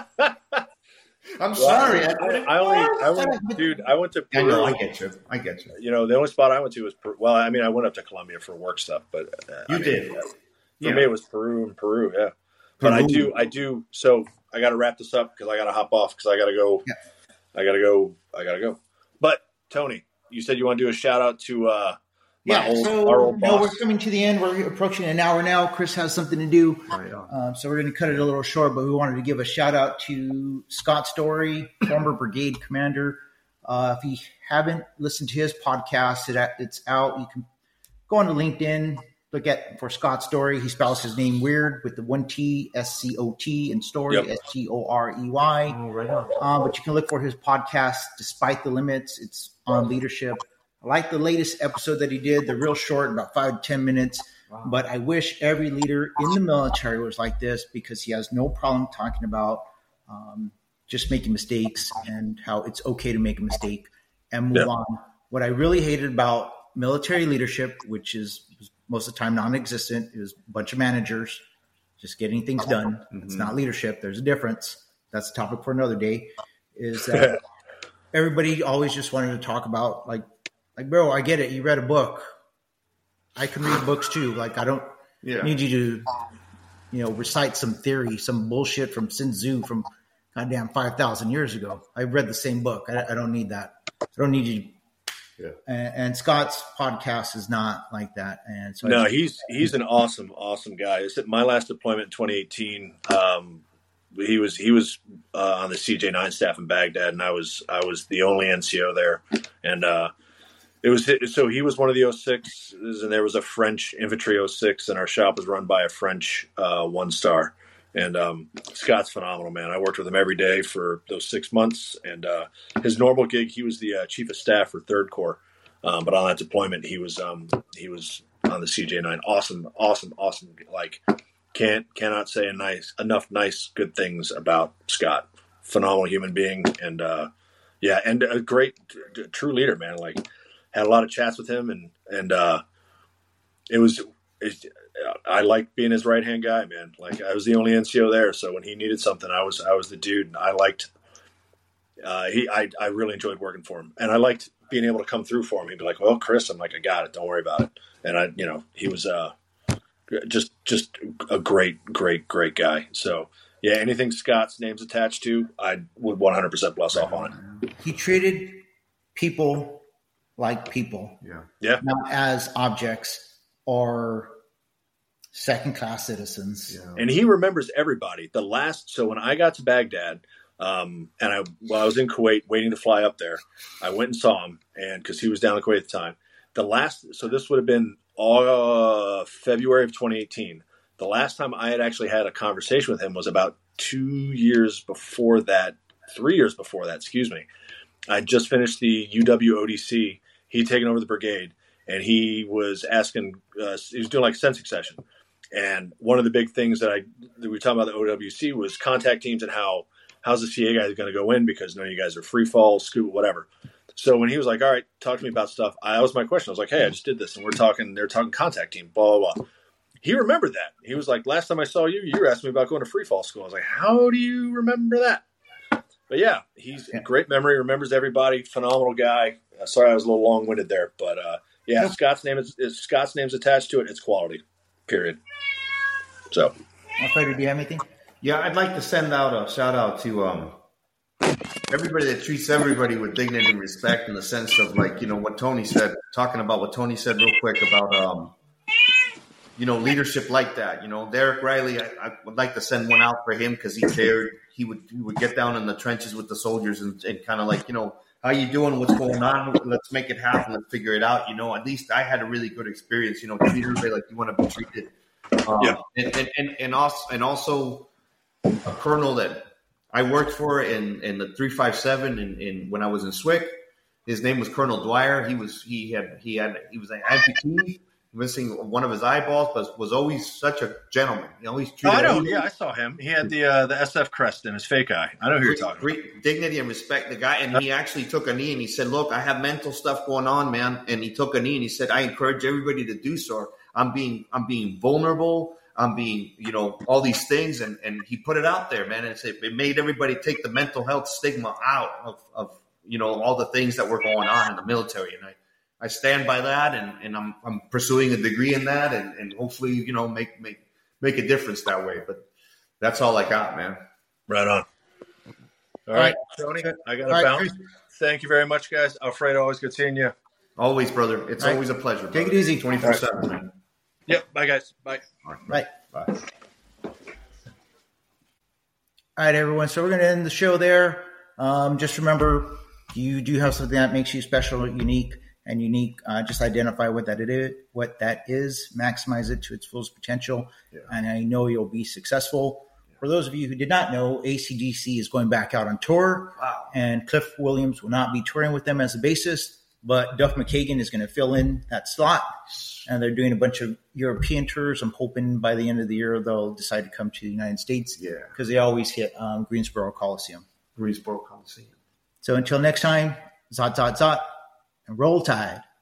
I'm Well, sorry. I, I only, I went, dude. I went to Peru. I know. I get you. I get you. You know, the only spot I went to was Peru. Well, I mean, I went up to Colombia for work stuff, but uh, You I mean, did. For Yeah. me, it was Peru and Peru. Yeah, but I Peru. do, I do. So I got to wrap this up because I got to hop off because I got to go. Yeah. I got to go. I got to go. But Tony, you said you want to do a shout out to uh, my Yeah, old, so our old no, boss. we're coming to the end. We're approaching an hour now. Chris has something to do, Right on. um, so we're going to cut it a little short. But we wanted to give a shout out to Scott Story, former brigade commander. Uh, if you haven't listened to his podcast, it, it's out. You can go on to LinkedIn, look at for Scott Story. He spells his name weird with the one T, S C O T, and Story, Yep. S T O R E Y. Oh, right on. Um, but you can look for his podcast, Despite the Limits. It's on leadership. I like the latest episode that he did. They're real short, about five to ten minutes. Wow. But I wish every leader in the military was like this because he has no problem talking about um, just making mistakes and how it's okay to make a mistake and move Yeah. on. What I really hated about military leadership, which is most of the time non-existent, is a bunch of managers just getting things done. It's not leadership. There's a difference. That's a topic for another day. Is that everybody always just wanted to talk about like, like, bro, I get it. You read a book. I can read books too. Like, I don't Yeah. need you to, you know, recite some theory, some bullshit from Sun Tzu from goddamn five thousand years ago. I read the same book. I, I don't need that. I don't need you. Yeah. And, and Scott's podcast is not like that. And so, I No, just- he's he's an awesome, awesome guy. It's at my last deployment in twenty eighteen. Um, he was he was uh, on the C J nine staff in Baghdad, and I was I was the only N C O there, and uh, it was so he was one of the oh sixes, and there was a French infantry oh six, and our shop was run by a French uh, one star. And um, Scott's phenomenal, man. I worked with him every day for those six months. And uh, his normal gig, he was the uh, chief of staff for Third Corps. Um, but on that deployment, he was um, he was on the C J nine. Awesome, awesome, awesome. Like, can't cannot say a nice enough nice good things about Scott. Phenomenal human being, and uh, yeah, and a great, t- true leader, man. Like, had a lot of chats with him, and and uh, it was it, I liked being his right hand guy, man. Like I was the only N C O there, so when he needed something, I was I was the dude. And I liked uh, he I I really enjoyed working for him, and I liked being able to come through for him. He'd be like, "Well, Chris," I'm like, "I got it. Don't worry about it." And I, you know, he was uh, just just a great, great, great guy. So yeah, anything Scott's name's attached to, I would one hundred percent bless off on it. He treated people like people, Yeah. Yeah. not as objects or second-class citizens. Yeah. And he remembers everybody. The last, so when I got to Baghdad, um, and I while I was in Kuwait waiting to fly up there, I went and saw him, and because he was down in Kuwait at the time. The last, so this would have been uh, February of twenty eighteen. The last time I had actually had a conversation with him was about two years before that, three years before that, excuse me. I just finished the U W O D C. He'd taken over the brigade, and he was asking, uh, he was doing like a sensing session. And one of the big things that I that we were talking about the O W C was contact teams and how how's the C A guys going to go in because none of you guys are free fall, scoot, whatever. So when he was like, all right, talk to me about stuff, I, that was my question. I was like, hey, I just did this, and we're talking, they're talking contact team, blah, blah, blah. He remembered that. He was like, last time I saw you, you were asking me about going to free fall school. I was like, how do you remember that? But yeah, he's a great memory, remembers everybody, phenomenal guy. Uh, sorry I was a little long-winded there, but uh, yeah, nope. Scott's name is, is Scott's name's attached to it. It's quality, period. So, Alfredo, do you have anything? Yeah, I'd like to send out a shout out to um, everybody that treats everybody with dignity and respect, in the sense of, like, you know, what Tony said, talking about what Tony said real quick about, um, you know, leadership like that. You know, Derek Riley, I, I would like to send one out for him because he cared. He would he would get down in the trenches with the soldiers and, and kind of like, you know, how you doing? What's going on? Let's make it happen. Let's figure it out. You know, at least I had a really good experience. You know, treat everybody like you want to be treated. Um, yeah. And, and, and, and also, and also a colonel that I worked for in, in the three five seven in, in when I was in S W C. His name was Colonel Dwyer. He was he had he had he was an amputee, missing one of his eyeballs, but was always such a gentleman. He always treated. Oh, I know. Yeah, I saw him. He had the uh, the S F crest in his fake eye. I know who you're talking great, about. Great dignity and respect, the guy. And he actually took a knee and he said, "Look, I have mental stuff going on, man." And he took a knee and he said, "I encourage everybody to do so. I'm being I'm being vulnerable. I'm being, you know, all these things." And, and he put it out there, man. And it, it made everybody take the mental health stigma out of, of, you know, all the things that were going on in the military. And I, I stand by that, and, and I'm I'm pursuing a degree in that, and, and hopefully, you know, make make make a difference that way. But that's all I got, man. Right on. All right, Tony, I got to bounce. Thank you very much, guys. Alfredo, always good seeing you. Always, brother. It's right. always a pleasure. Take brother. it easy. twenty-four seven, man. Yep. Bye, guys. Bye. All right. Right. Bye. All right, everyone. So we're going to end the show there. Um, just remember, you do have something that makes you special, unique, and unique. Uh, just identify what that it is, what that is, maximize it to its fullest potential, yeah. And I know you'll be successful. Yeah. For those of you who did not know, A C D C is going back out on tour, wow. And Cliff Williams will not be touring with them as a bassist, but Duff McKagan is going to fill in that slot. And they're doing a bunch of European tours. I'm hoping by the end of the year they'll decide to come to the United States. Yeah. Because they always hit um, Greensboro Coliseum. Greensboro Coliseum. So until next time, zot, zot, zot, and roll tide.